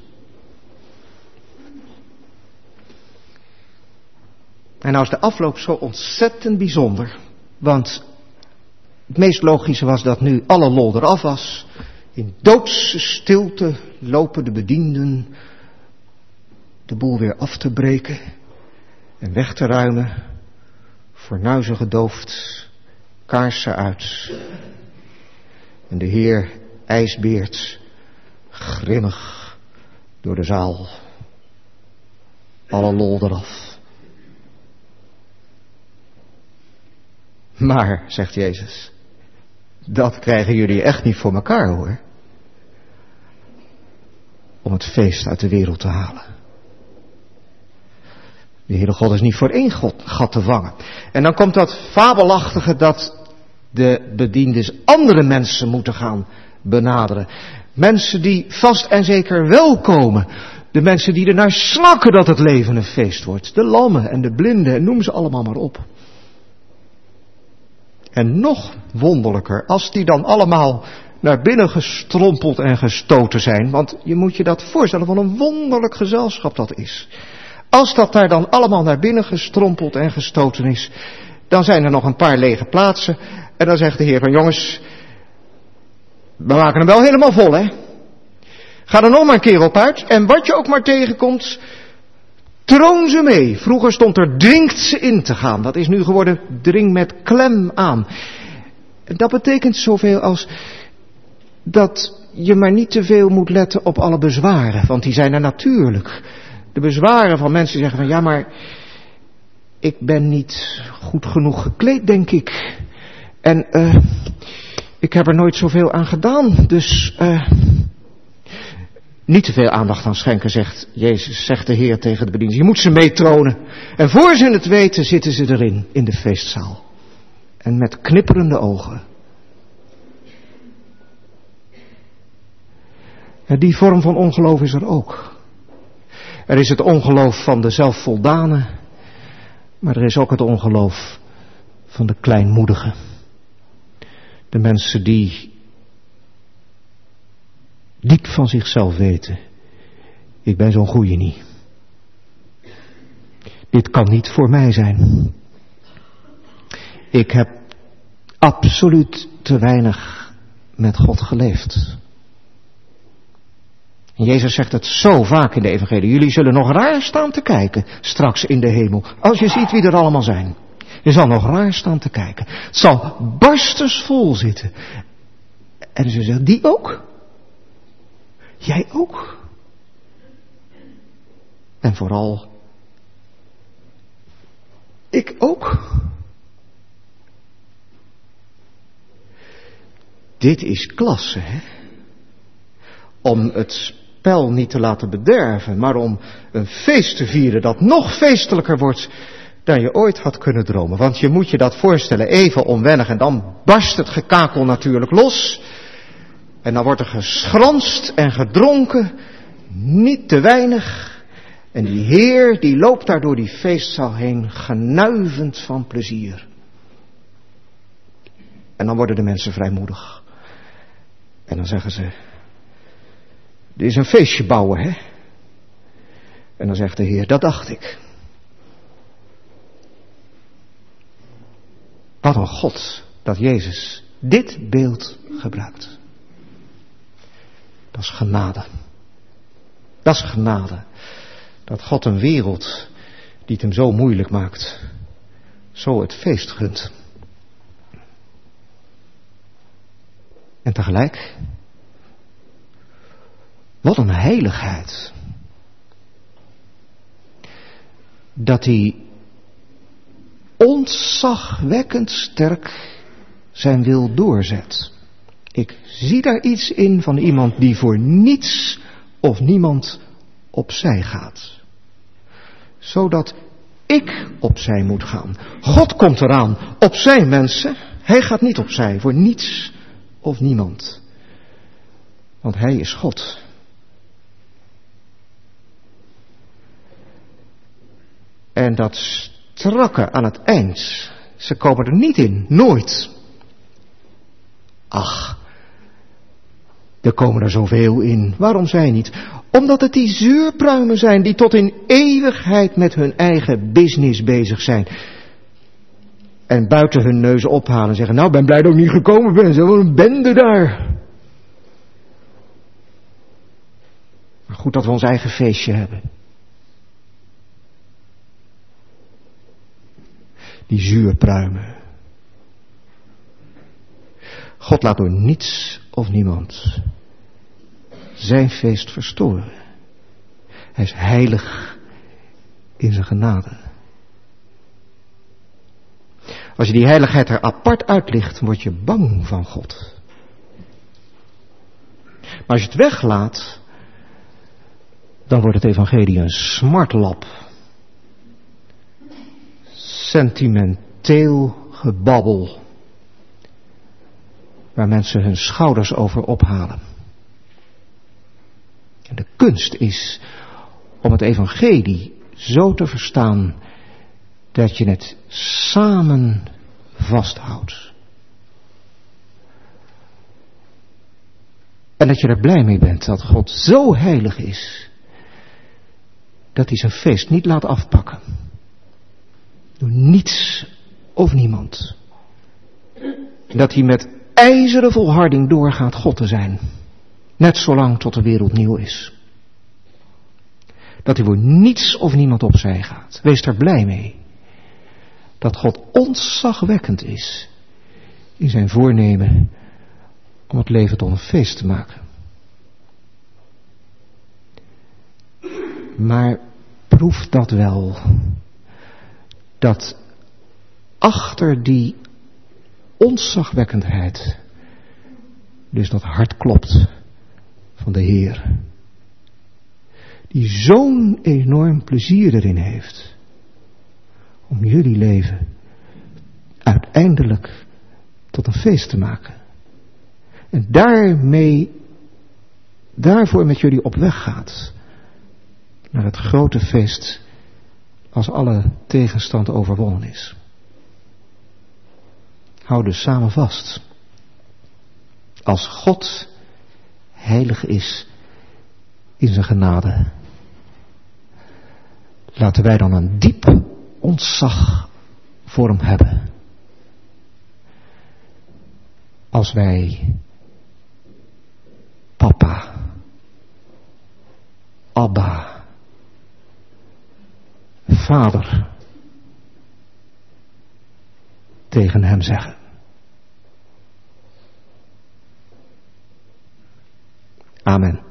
En nou is de afloop zo ontzettend bijzonder, want het meest logische was dat nu alle lol eraf was. In doodse stilte lopen de bedienden de boel weer af te breken en weg te ruimen, fornuizen gedoofd, kaarsen uit. En de Heer ijsbeert grimmig door de zaal, alle lol eraf. Maar, zegt Jezus, dat krijgen jullie echt niet voor elkaar hoor. Om het feest uit de wereld te halen. De Heere God is niet voor één God, gat te vangen. En dan komt dat fabelachtige dat de bediendes andere mensen moeten gaan benaderen. Mensen die vast en zeker wel komen. De mensen die ernaar snakken dat het leven een feest wordt. De lammen en de blinden en noem ze allemaal maar op. En nog wonderlijker, als die dan allemaal naar binnen gestrompeld en gestoten zijn. Want je moet je dat voorstellen, wat een wonderlijk gezelschap dat is. Als dat daar dan allemaal naar binnen gestrompeld en gestoten is, dan zijn er nog een paar lege plaatsen. En dan zegt de Heer van jongens, we maken hem wel helemaal vol, hè. Ga er nog maar een keer op uit. En wat je ook maar tegenkomt, troon ze mee. Vroeger stond er dringt ze in te gaan. Dat is nu geworden dring met klem aan. Dat betekent zoveel als dat je maar niet te veel moet letten op alle bezwaren. Want die zijn er natuurlijk. De bezwaren van mensen die zeggen van ja, maar ik ben niet goed genoeg gekleed, denk ik. En uh, ik heb er nooit zoveel aan gedaan. Dus uh, niet te veel aandacht aan schenken, zegt Jezus, zegt de Heer tegen de bedienden. Je moet ze meetronen. En voor ze het weten zitten ze erin, in de feestzaal. En met knipperende ogen. En die vorm van ongeloof is er ook. Er is het ongeloof van de zelfvoldane, maar er is ook het ongeloof van de kleinmoedigen. De mensen die diep van zichzelf weten, ik ben zo'n goeie niet. Dit kan niet voor mij zijn. Ik heb absoluut te weinig met God geleefd. En Jezus zegt het zo vaak in de evangelie. Jullie zullen nog raar staan te kijken straks in de hemel. Als je ziet wie er allemaal zijn. Je zal nog raar staan te kijken. Het zal barstensvol zitten. En ze zegt, die ook? Jij ook? En vooral, ik ook? Dit is klasse, hè? Om het spel niet te laten bederven, maar om een feest te vieren dat nog feestelijker wordt dan je ooit had kunnen dromen. Want je moet je dat voorstellen, even onwennig, en dan barst het gekakel natuurlijk los. En dan wordt er geschranst en gedronken, niet te weinig. En die Heer, die loopt daar door die feestzaal heen, genuivend van plezier. En dan worden de mensen vrijmoedig. En dan zeggen ze, dit is een feestje bouwen, hè? En dan zegt de Heer, dat dacht ik. Wat een God dat Jezus dit beeld gebruikt. Dat is genade. Dat is genade. Dat God een wereld die het hem zo moeilijk maakt, zo het feest gunt. En tegelijk, wat een heiligheid. Dat hij ontzagwekkend sterk zijn wil doorzet. Ik zie daar iets in van iemand die voor niets of niemand opzij gaat. Zodat ik opzij moet gaan. God komt eraan opzij, mensen. Hij gaat niet opzij voor niets of niemand. Want hij is God. En dat strakke aan het eind, ze komen er niet in, nooit. Ach, er komen er zoveel in. Waarom zij niet? Omdat het die zuurpruimen zijn die tot in eeuwigheid met hun eigen business bezig zijn. En buiten hun neuzen ophalen en zeggen, nou, ben blij dat ik niet gekomen ben. Zo een bende daar. Maar goed dat we ons eigen feestje hebben. Die zuurpruimen. God laat door niets of niemand zijn feest verstoren. Hij is heilig in zijn genade. Als je die heiligheid er apart uitlicht, word je bang van God. Maar als je het weglaat, dan wordt het evangelie een smartlap. Sentimenteel gebabbel. Waar mensen hun schouders over ophalen. En de kunst is om het evangelie zo te verstaan dat je het samen vasthoudt. En dat je er blij mee bent dat God zo heilig is, dat hij zijn feest niet laat afpakken. Door niets of niemand. En dat hij met ijzeren volharding doorgaat God te zijn. Net zolang tot de wereld nieuw is. Dat hij voor niets of niemand opzij gaat. Wees er blij mee. Dat God ontzagwekkend is in zijn voornemen om het leven tot een feest te maken. Maar proef dat wel. Dat achter die ontzagwekkendheid dus dat hart klopt van de Heer. Die zo'n enorm plezier erin heeft om jullie leven uiteindelijk tot een feest te maken. En daarmee, daarvoor met jullie op weg gaat naar het grote feest als alle tegenstand overwonnen is. Hou dus samen vast. Als God heilig is in zijn genade, laten wij dan een diep ontzag voor hem hebben. Als wij papa, Abba, Vader tegen hem zeggen. Amen.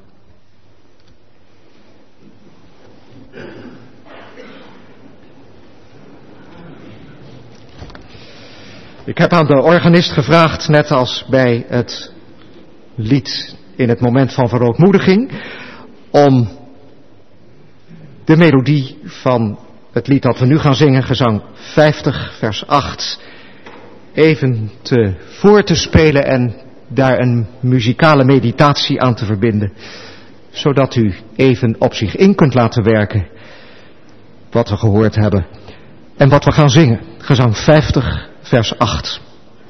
Ik heb aan de organist gevraagd, net als bij het lied in het moment van verootmoediging, om de melodie van het lied dat we nu gaan zingen, gezang vijftig, vers acht, even te voor te spelen en daar een muzikale meditatie aan te verbinden, zodat u even op zich in kunt laten werken wat we gehoord hebben en wat we gaan zingen. Gezang vijftig, vers acht.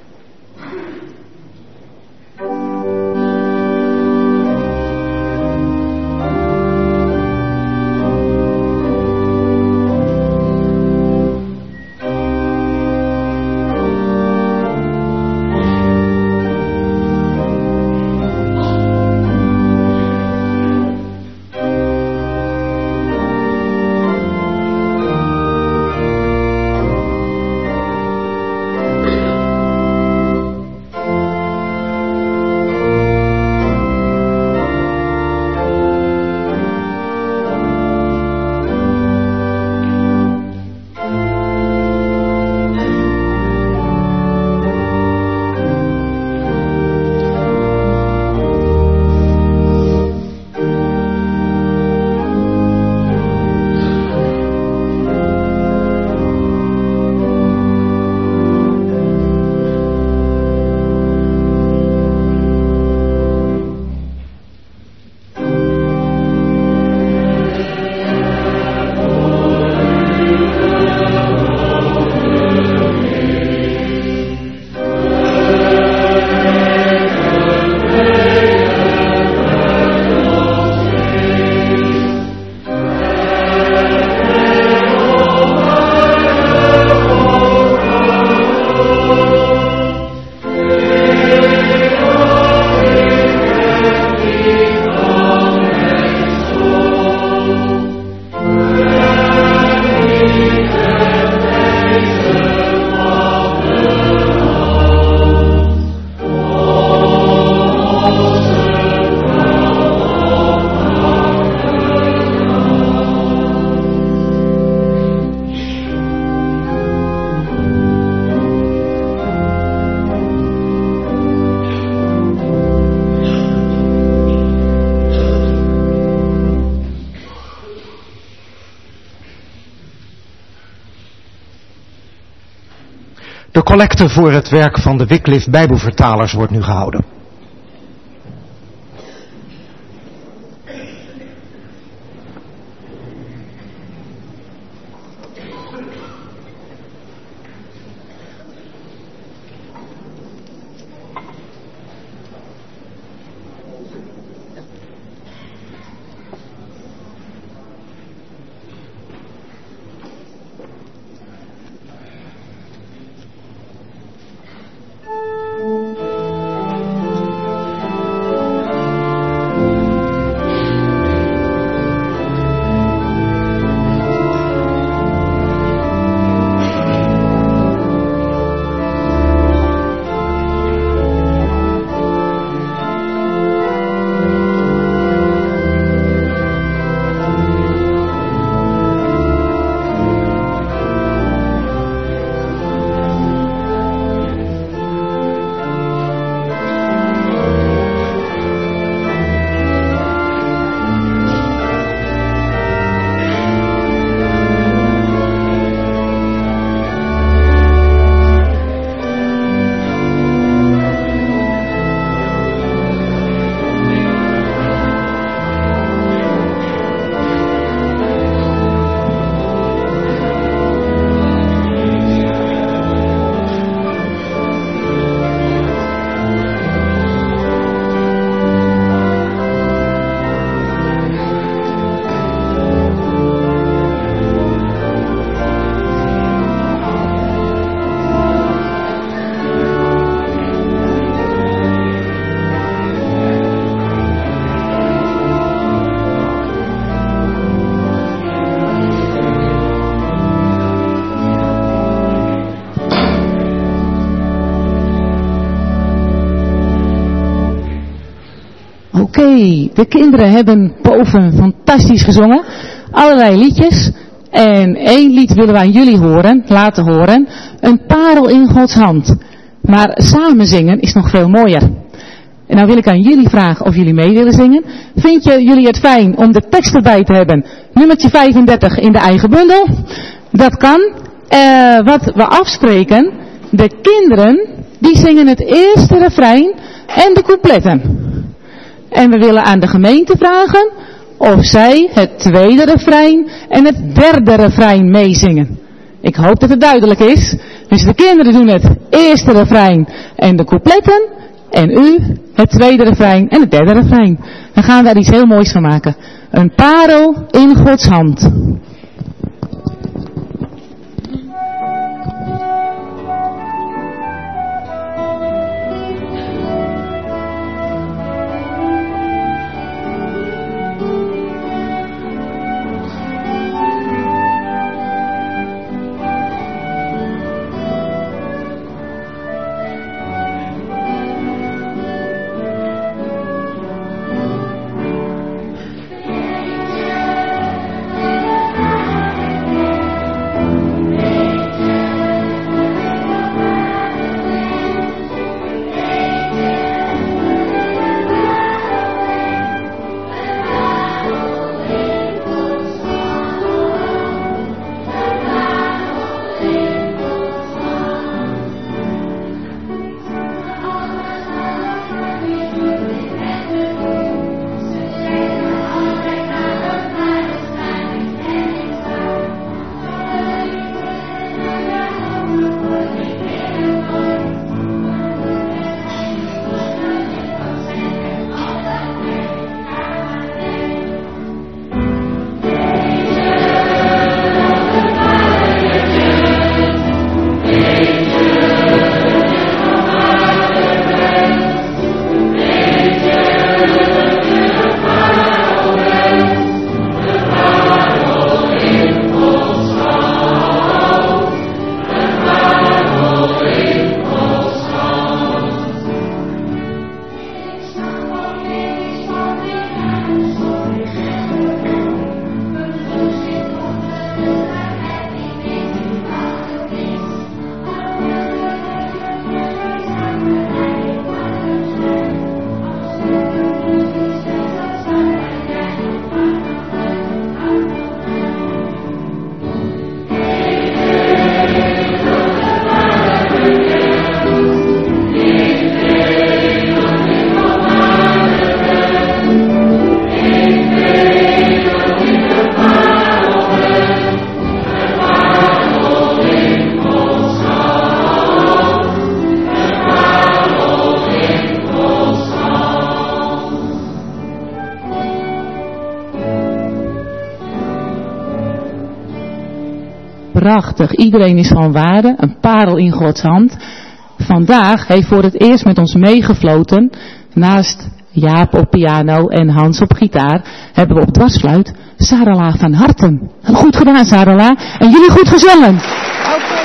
De collecte voor het werk van de Wycliffe Bijbelvertalers wordt nu gehouden.
Oké, okay, de kinderen hebben boven fantastisch gezongen. Allerlei liedjes. En één lied willen we aan jullie horen, laten horen. Een parel in Gods hand. Maar samen zingen is nog veel mooier. En nou wil ik aan jullie vragen of jullie mee willen zingen. Vind je jullie het fijn om de tekst erbij te hebben? Nummertje vijfendertig in de eigen bundel. Dat kan. Uh, wat we afspreken, de kinderen die zingen het eerste refrein en de coupletten. En we willen aan de gemeente vragen of zij het tweede refrein en het derde refrein meezingen. Ik hoop dat het duidelijk is. Dus de kinderen doen het eerste refrein en de coupletten. En u het tweede refrein en het derde refrein. Dan gaan we er iets heel moois van maken. Een parel in Gods hand. Prachtig, iedereen is van waarde, een parel in Gods hand. Vandaag heeft voor het eerst met ons meegefloten, naast Jaap op piano en Hans op gitaar, hebben we op dwarsfluit Sarala van Harten. Goed gedaan, Sarala, en jullie goed gezongen. Okay.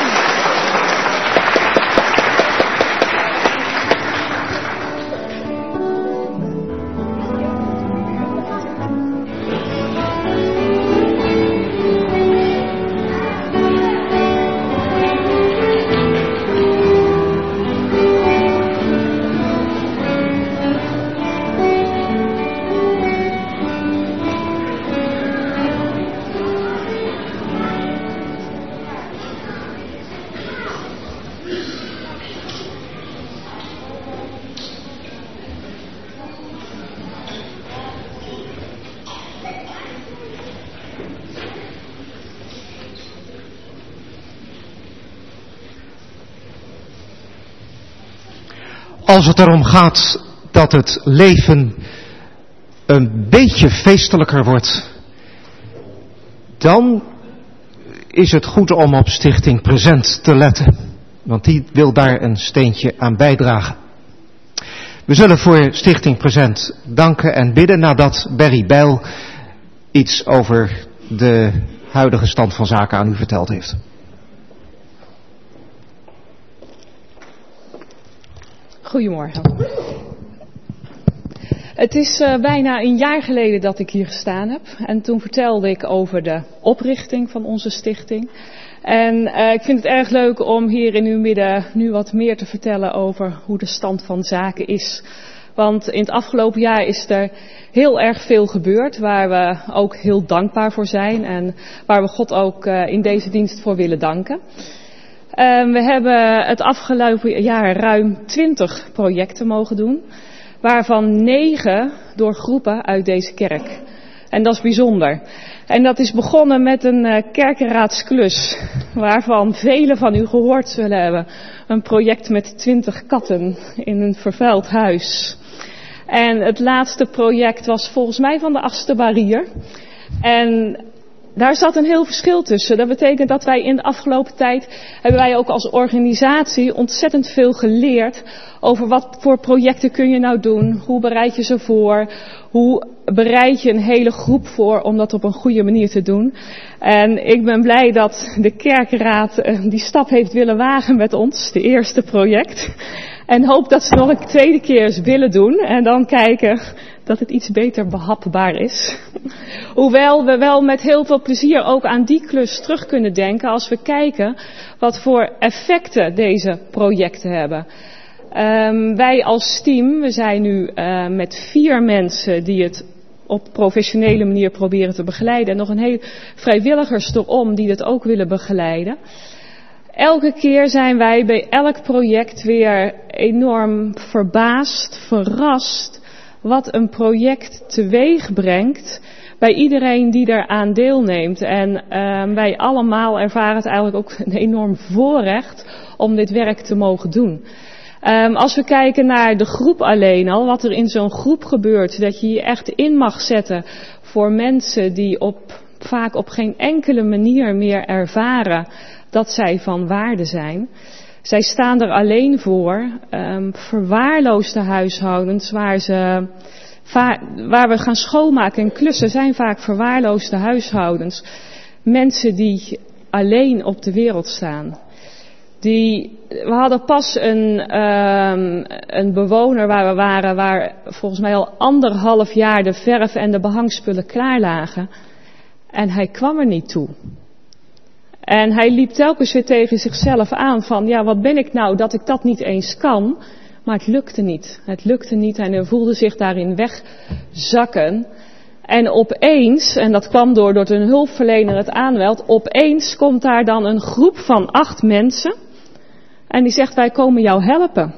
Als het erom gaat dat het leven een beetje feestelijker wordt, dan is het goed om op Stichting Present te letten. Want die wil daar een steentje aan bijdragen. We zullen voor Stichting Present danken en bidden nadat Berry Bijl iets over de huidige stand van zaken aan u verteld heeft.
Goedemorgen. Het is uh, bijna een jaar geleden dat ik hier gestaan heb. En toen vertelde ik over de oprichting van onze stichting. En uh, ik vind het erg leuk om hier in uw midden nu wat meer te vertellen over hoe de stand van zaken is. Want in het afgelopen jaar is er heel erg veel gebeurd waar we ook heel dankbaar voor zijn. En waar we God ook uh, in deze dienst voor willen danken. Uh, we hebben het afgelopen jaar ruim twintig projecten mogen doen. Waarvan negen door groepen uit deze kerk. En dat is bijzonder. En dat is begonnen met een uh, kerkenraadsklus. Waarvan velen van u gehoord zullen hebben. Een project met twintig katten in een vervuild huis. En het laatste project was volgens mij van de achtste barrier. En daar zat een heel verschil tussen. Dat betekent dat wij in de afgelopen tijd, hebben wij ook als organisatie ontzettend veel geleerd over wat voor projecten kun je nou doen, hoe bereid je ze voor, hoe bereid je een hele groep voor om dat op een goede manier te doen. En ik ben blij dat de kerkenraad die stap heeft willen wagen met ons, de eerste project. En hoop dat ze nog een tweede keer eens willen doen en dan kijken dat het iets beter behapbaar is. Hoewel we wel met heel veel plezier ook aan die klus terug kunnen denken als we kijken wat voor effecten deze projecten hebben. Um, wij als team, we zijn nu uh, met vier mensen die het op professionele manier proberen te begeleiden. En nog een heel vrijwilligers erom die het ook willen begeleiden. Elke keer zijn wij bij elk project weer enorm verbaasd, verrast wat een project teweeg brengt bij iedereen die eraan deelneemt. En uh, wij allemaal ervaren het eigenlijk ook een enorm voorrecht om dit werk te mogen doen. Um, als we kijken naar de groep alleen al, wat er in zo'n groep gebeurt, dat je je echt in mag zetten voor mensen die op, vaak op geen enkele manier meer ervaren dat zij van waarde zijn. Zij staan er alleen voor, um, verwaarloosde huishoudens waar, ze, va- waar we gaan schoonmaken en klussen zijn vaak verwaarloosde huishoudens. Mensen die alleen op de wereld staan. Die, we hadden pas een, um, een bewoner waar we waren, waar volgens mij al anderhalf jaar de verf en de behangspullen klaar lagen. En hij kwam er niet toe. En hij liep telkens weer tegen zichzelf aan van, ja, wat ben ik nou dat ik dat niet eens kan. Maar het lukte niet. Het lukte niet en hij voelde zich daarin wegzakken. En opeens, en dat kwam door dat een hulpverlener het aanmeldt, opeens komt daar dan een groep van acht mensen. En die zegt, wij komen jou helpen.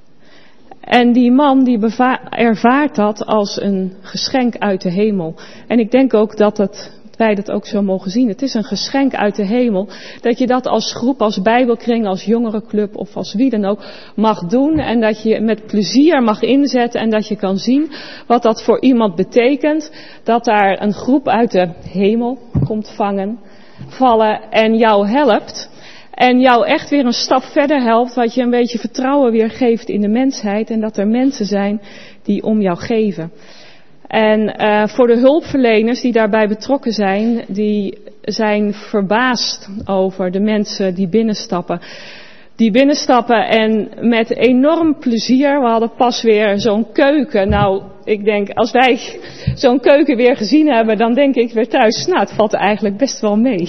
En die man die beva- ervaart dat als een geschenk uit de hemel. En ik denk ook dat het, wij dat ook zo mogen zien. Het is een geschenk uit de hemel. Dat je dat als groep, als bijbelkring, als jongerenclub of als wie dan ook mag doen. En dat je met plezier mag inzetten. En dat je kan zien wat dat voor iemand betekent. Dat daar een groep uit de hemel komt vangen, vallen en jou helpt. En jou echt weer een stap verder helpt, wat je een beetje vertrouwen weer geeft in de mensheid. En dat er mensen zijn die om jou geven. En uh, voor de hulpverleners die daarbij betrokken zijn, die zijn verbaasd over de mensen die binnenstappen. Die binnenstappen en met enorm plezier, we hadden pas weer zo'n keuken. Nou, ik denk, als wij zo'n keuken weer gezien hebben, dan denk ik weer thuis, nou, het valt eigenlijk best wel mee.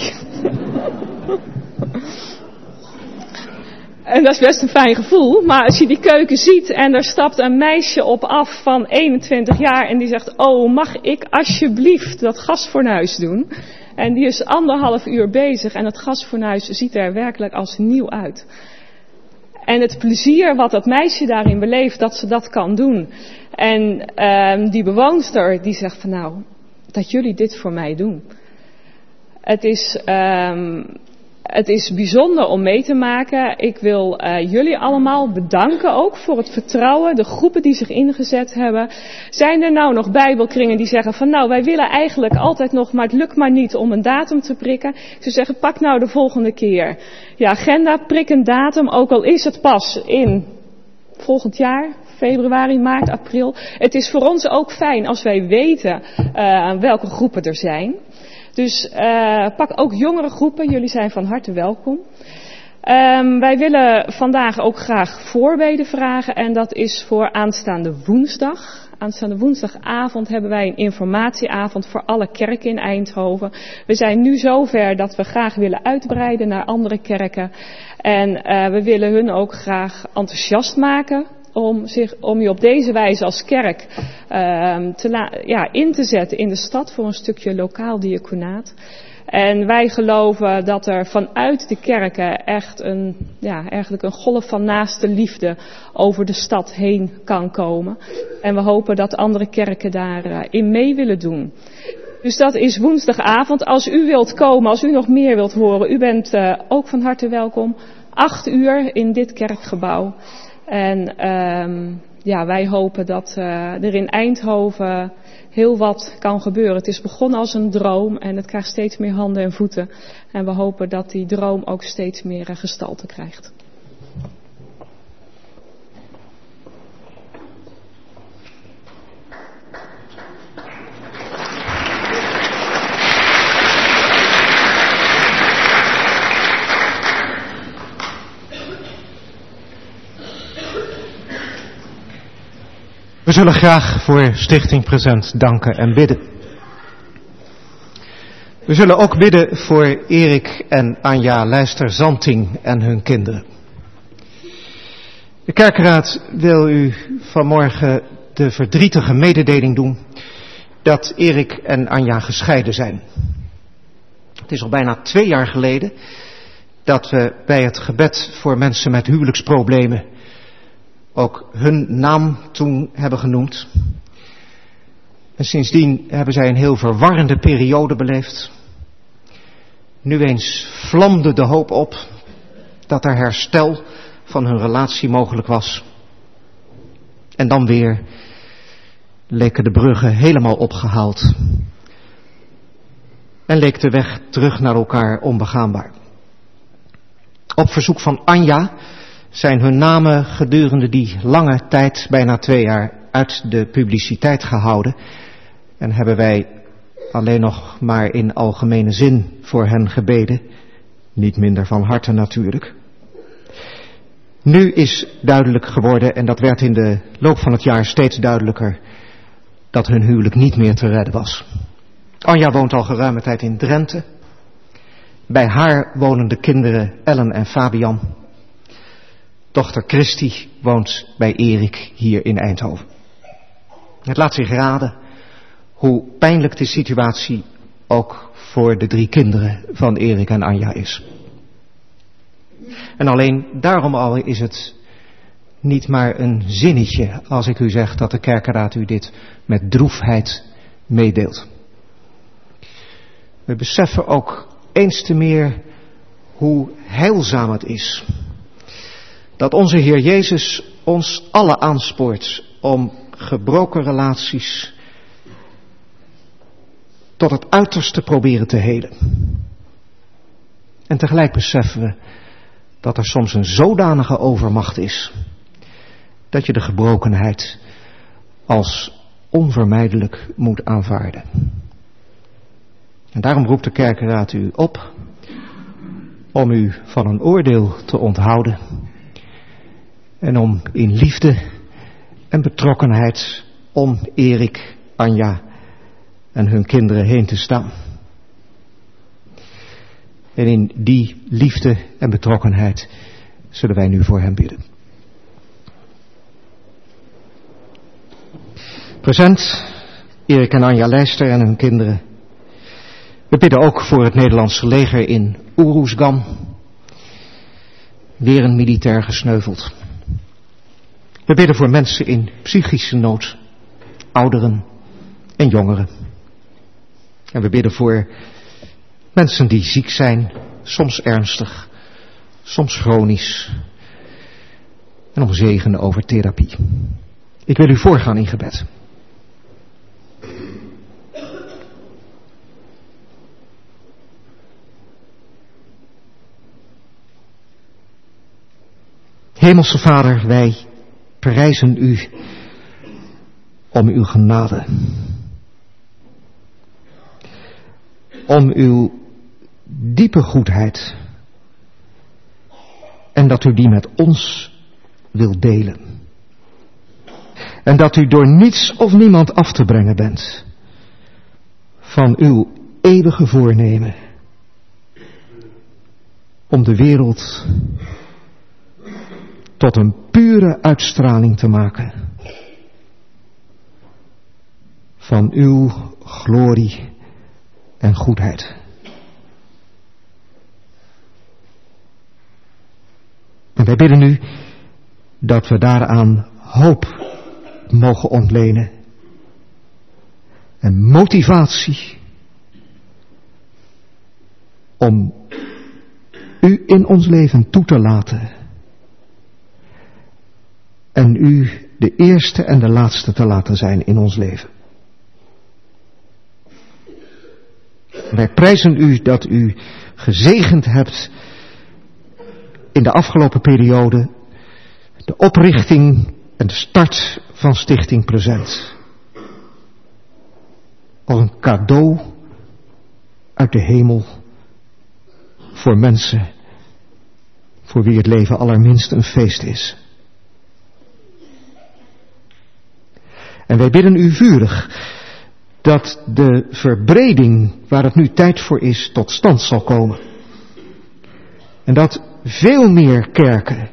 En dat is best een fijn gevoel, maar als je die keuken ziet en er stapt een meisje op af van eenentwintig jaar en die zegt, oh, mag ik alsjeblieft dat gasfornuis doen? En die is anderhalf uur bezig en het gasfornuis ziet er werkelijk als nieuw uit. En het plezier wat dat meisje daarin beleeft, dat ze dat kan doen. En uh, die bewoonster die zegt van nou, dat jullie dit voor mij doen. Het is... Um, Het is bijzonder om mee te maken. Ik wil uh, jullie allemaal bedanken ook voor het vertrouwen, de groepen die zich ingezet hebben. Zijn er nou nog bijbelkringen die zeggen van nou, wij willen eigenlijk altijd nog, maar het lukt maar niet om een datum te prikken. Ze zeggen, pak nou de volgende keer je agenda, prik een datum, ook al is het pas in volgend jaar, februari, maart, april. Het is voor ons ook fijn als wij weten uh, welke groepen er zijn. Dus uh, pak ook jongere groepen, jullie zijn van harte welkom. Um, wij willen vandaag ook graag voorbeden vragen en dat is voor aanstaande woensdag. Aanstaande woensdagavond hebben wij een informatieavond voor alle kerken in Eindhoven. We zijn nu zover dat we graag willen uitbreiden naar andere kerken. En uh, we willen hun ook graag enthousiast maken om, zich, om je op deze wijze als kerk uh, te la- ja, in te zetten in de stad voor een stukje lokaal diaconaat. En wij geloven dat er vanuit de kerken echt een, ja, eigenlijk een golf van naaste liefde over de stad heen kan komen. En we hopen dat andere kerken daarin uh, mee willen doen. Dus dat is woensdagavond. Als u wilt komen, als u nog meer wilt horen, u bent uh, ook van harte welkom. Acht uur in dit kerkgebouw. En um, ja, wij hopen dat uh, er in Eindhoven heel wat kan gebeuren. Het is begonnen als een droom en het krijgt steeds meer handen en voeten. En we hopen dat die droom ook steeds meer uh, gestalte krijgt.
We zullen graag voor Stichting Present danken en bidden. We zullen ook bidden voor Erik en Anja Lijster-Zanting en hun kinderen. De kerkenraad wil u vanmorgen de verdrietige mededeling doen dat Erik en Anja gescheiden zijn. Het is al bijna twee jaar geleden dat we bij het gebed voor mensen met huwelijksproblemen ook hun naam toen hebben genoemd. En sindsdien hebben zij een heel verwarrende periode beleefd. Nu eens vlamde de hoop op dat er herstel van hun relatie mogelijk was. En dan weer leken de bruggen helemaal opgehaald. En leek de weg terug naar elkaar onbegaanbaar. Op verzoek van Anja zijn hun namen gedurende die lange tijd, bijna twee jaar, uit de publiciteit gehouden. En hebben wij alleen nog maar in algemene zin voor hen gebeden. Niet minder van harte natuurlijk. Nu is duidelijk geworden, en dat werd in de loop van het jaar steeds duidelijker, dat hun huwelijk niet meer te redden was. Anja woont al geruime tijd in Drenthe. Bij haar wonen de kinderen Ellen en Fabian. Dochter Christy woont bij Erik hier in Eindhoven. Het laat zich raden hoe pijnlijk de situatie ook voor de drie kinderen van Erik en Anja is. En alleen daarom al is het niet maar een zinnetje als ik u zeg dat de kerkenraad u dit met droefheid meedeelt. We beseffen ook eens te meer hoe heilzaam het is dat onze Heer Jezus ons alle aanspoort om gebroken relaties tot het uiterste proberen te helen. En tegelijk beseffen we dat er soms een zodanige overmacht is dat je de gebrokenheid als onvermijdelijk moet aanvaarden. En daarom roept de kerkenraad u op om u van een oordeel te onthouden en om in liefde en betrokkenheid om Erik, Anja en hun kinderen heen te staan. En in die liefde en betrokkenheid zullen wij nu voor hem bidden. Present, Erik en Anja Lijster en hun kinderen. We bidden ook voor het Nederlandse leger in Oeroesgan. Weer een militair gesneuveld. We bidden voor mensen in psychische nood, ouderen en jongeren. En we bidden voor mensen die ziek zijn, soms ernstig, soms chronisch. En om zegen over therapie. Ik wil u voorgaan in gebed. Hemelse Vader, wij prijzen u om uw genade. Om uw diepe goedheid. en dat u die met ons wilt delen. En dat u door niets of niemand af te brengen bent van uw eeuwige voornemen om de wereld tot een pure uitstraling te maken van uw glorie en goedheid. En wij bidden u dat we daaraan hoop mogen ontlenen en motivatie om u in ons leven toe te laten en u de eerste en de laatste te laten zijn in ons leven. Wij prijzen u dat u gezegend hebt in de afgelopen periode de oprichting en de start van Stichting Present. Als een cadeau uit de hemel voor mensen voor wie het leven allerminst een feest is. En wij bidden u vurig dat de verbreding waar het nu tijd voor is tot stand zal komen. En dat veel meer kerken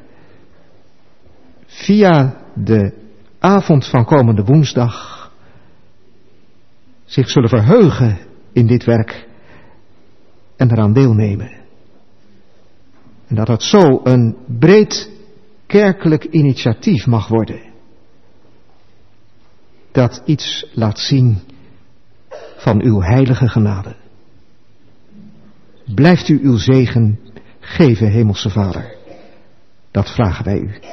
via de avond van komende woensdag zich zullen verheugen in dit werk en eraan deelnemen. En dat het zo een breed kerkelijk initiatief mag worden. Dat iets laat zien van uw heilige genade. Blijft u uw zegen geven, Hemelse Vader. Dat vragen wij u.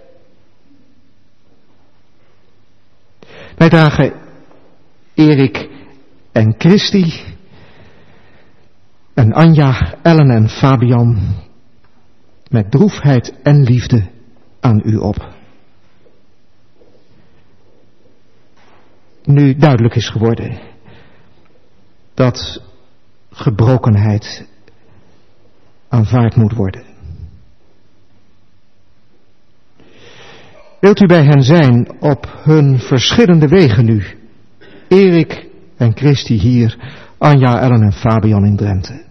Wij dragen Erik en Christy en Anja, Ellen en Fabian met droefheid en liefde aan u op. Nu duidelijk is geworden dat gebrokenheid aanvaard moet worden. Wilt u bij hen zijn op hun verschillende wegen nu? Erik en Christy hier, Anja, Ellen en Fabian in Drenthe.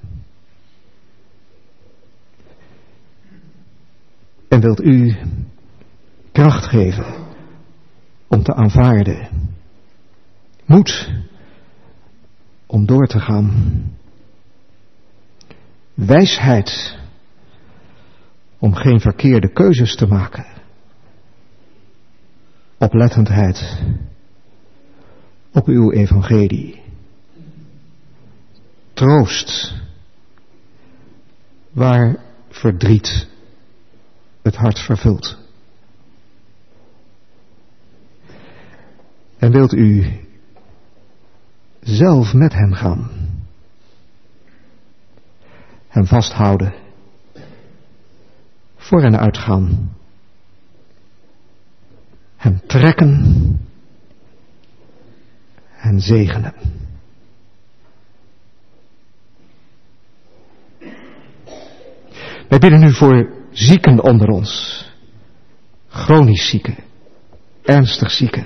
En wilt u kracht geven om te aanvaarden. Moed om door te gaan. Wijsheid om geen verkeerde keuzes te maken. Oplettendheid op uw evangelie. Troost waar verdriet het hart vervult. En wilt u zelf met hen gaan. Hem vasthouden. Voor hen uitgaan. Hem trekken. En zegenen. Wij bidden u voor zieken onder ons. Chronisch zieken. Ernstig zieken.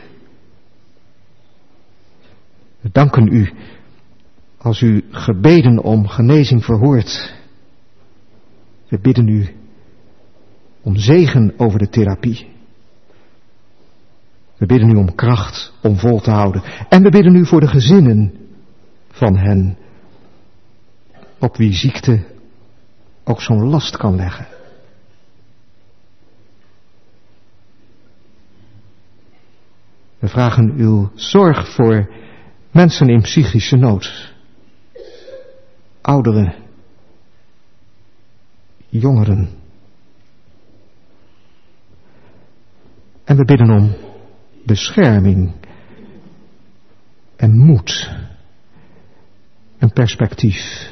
We danken u als u gebeden om genezing verhoort. We bidden u om zegen over de therapie. We bidden u om kracht om vol te houden. En we bidden u voor de gezinnen van hen op wie ziekte ook zo'n last kan leggen. We vragen uw zorg voor mensen in psychische nood. Ouderen. Jongeren. En we bidden om bescherming en moed en perspectief.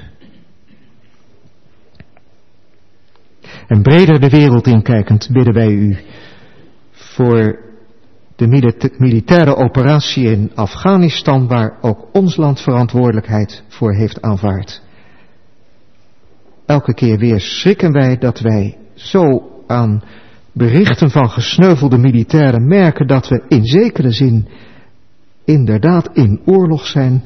En breder de wereld inkijkend bidden wij u voor de militaire operatie in Afghanistan, waar ook ons land verantwoordelijkheid voor heeft aanvaard. Elke keer weer schrikken wij dat wij zo aan berichten van gesneuvelde militairen merken dat we in zekere zin inderdaad in oorlog zijn.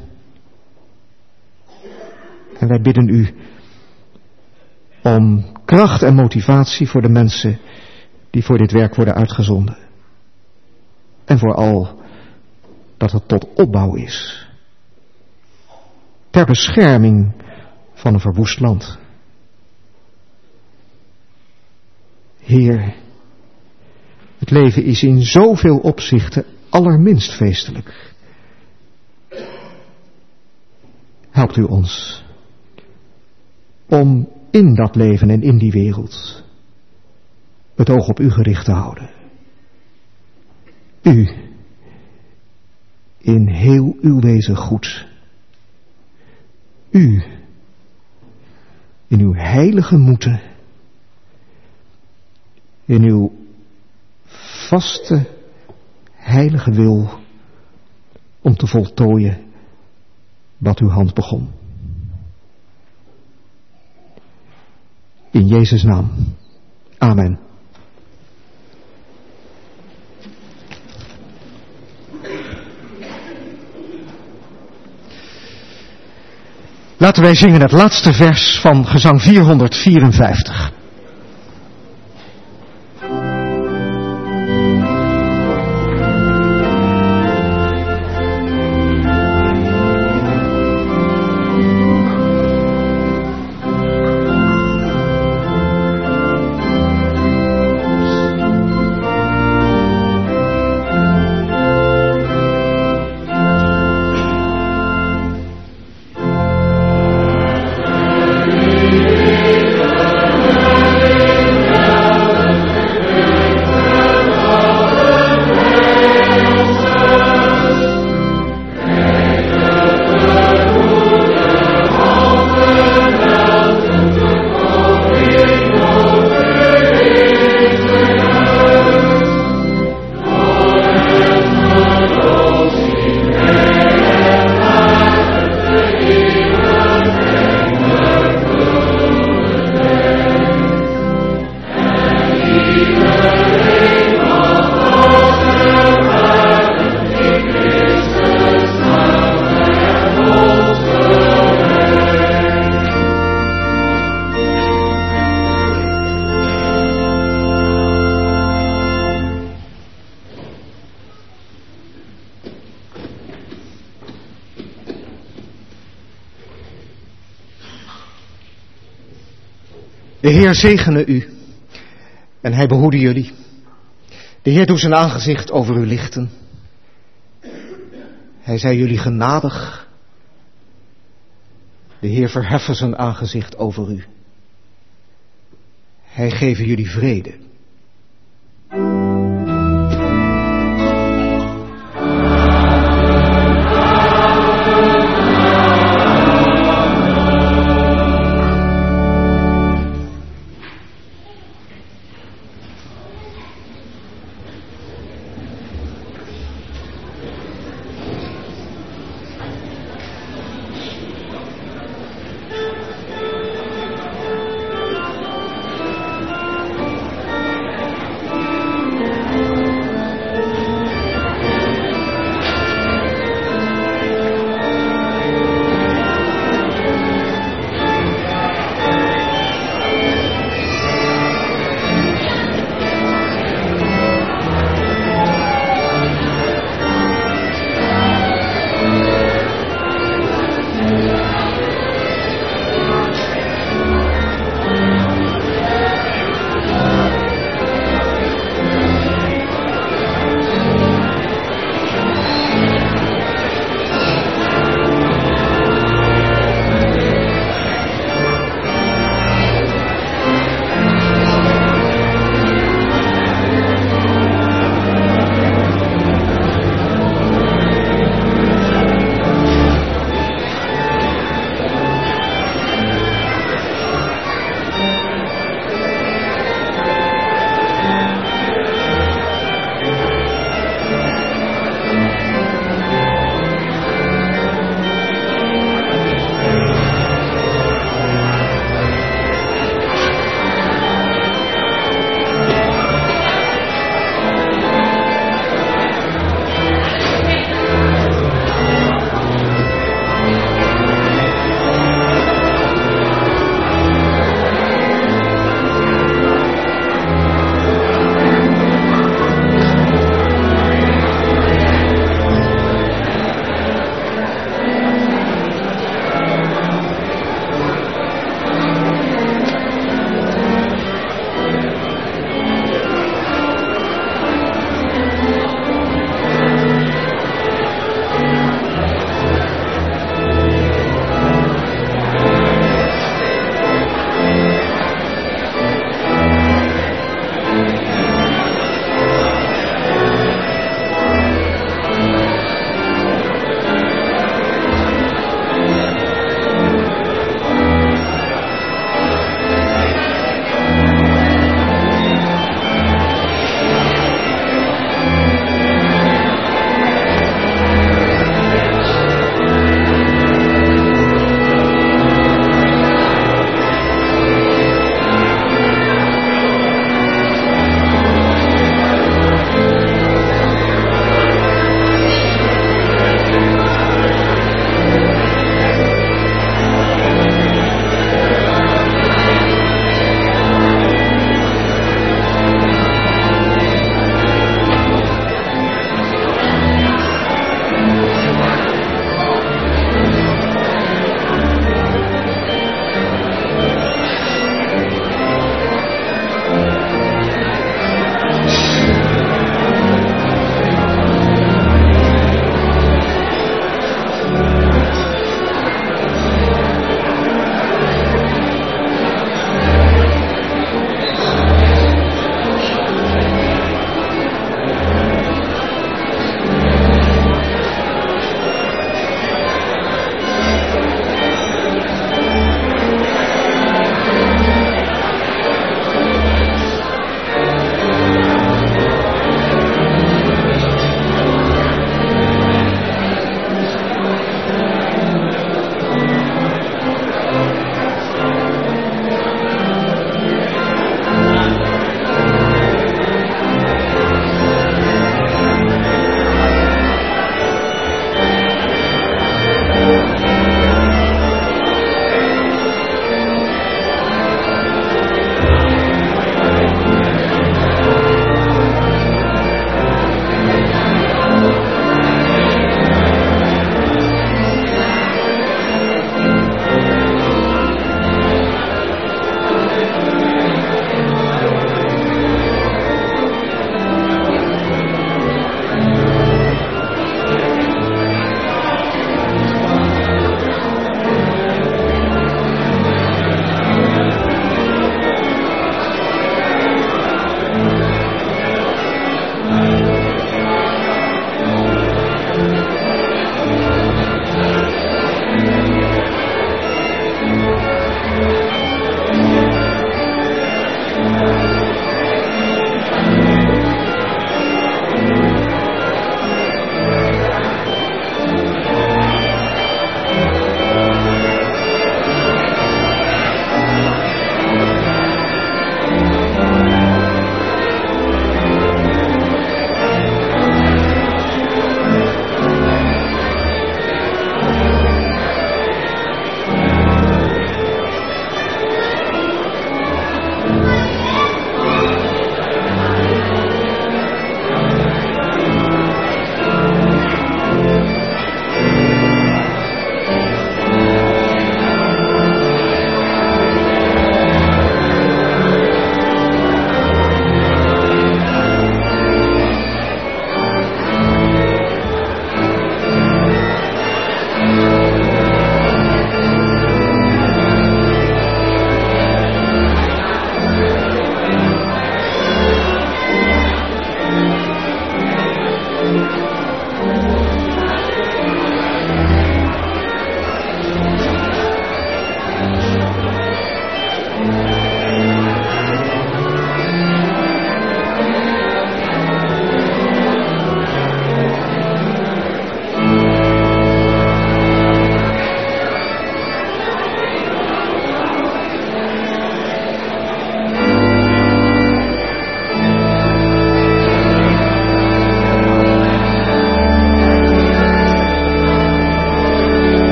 En wij bidden u om kracht en motivatie voor de mensen die voor dit werk worden uitgezonden. En vooral dat het tot opbouw is. Ter bescherming van een verwoest land. Heer, het leven is in zoveel opzichten allerminst feestelijk. Helpt u ons om in dat leven en in die wereld het oog op u gericht te houden. U, in heel uw wezen goed. U, in uw heilige moeten, in uw vaste heilige wil om te voltooien wat uw hand begon. In Jezus' naam. Amen. Laten wij zingen het laatste vers van gezang vierhonderdvierenvijftig. De Heer zegene u en hij behoede jullie. De Heer doet zijn aangezicht over u lichten. Hij zij jullie genadig. De Heer verheffen zijn aangezicht over u. Hij geven jullie vrede.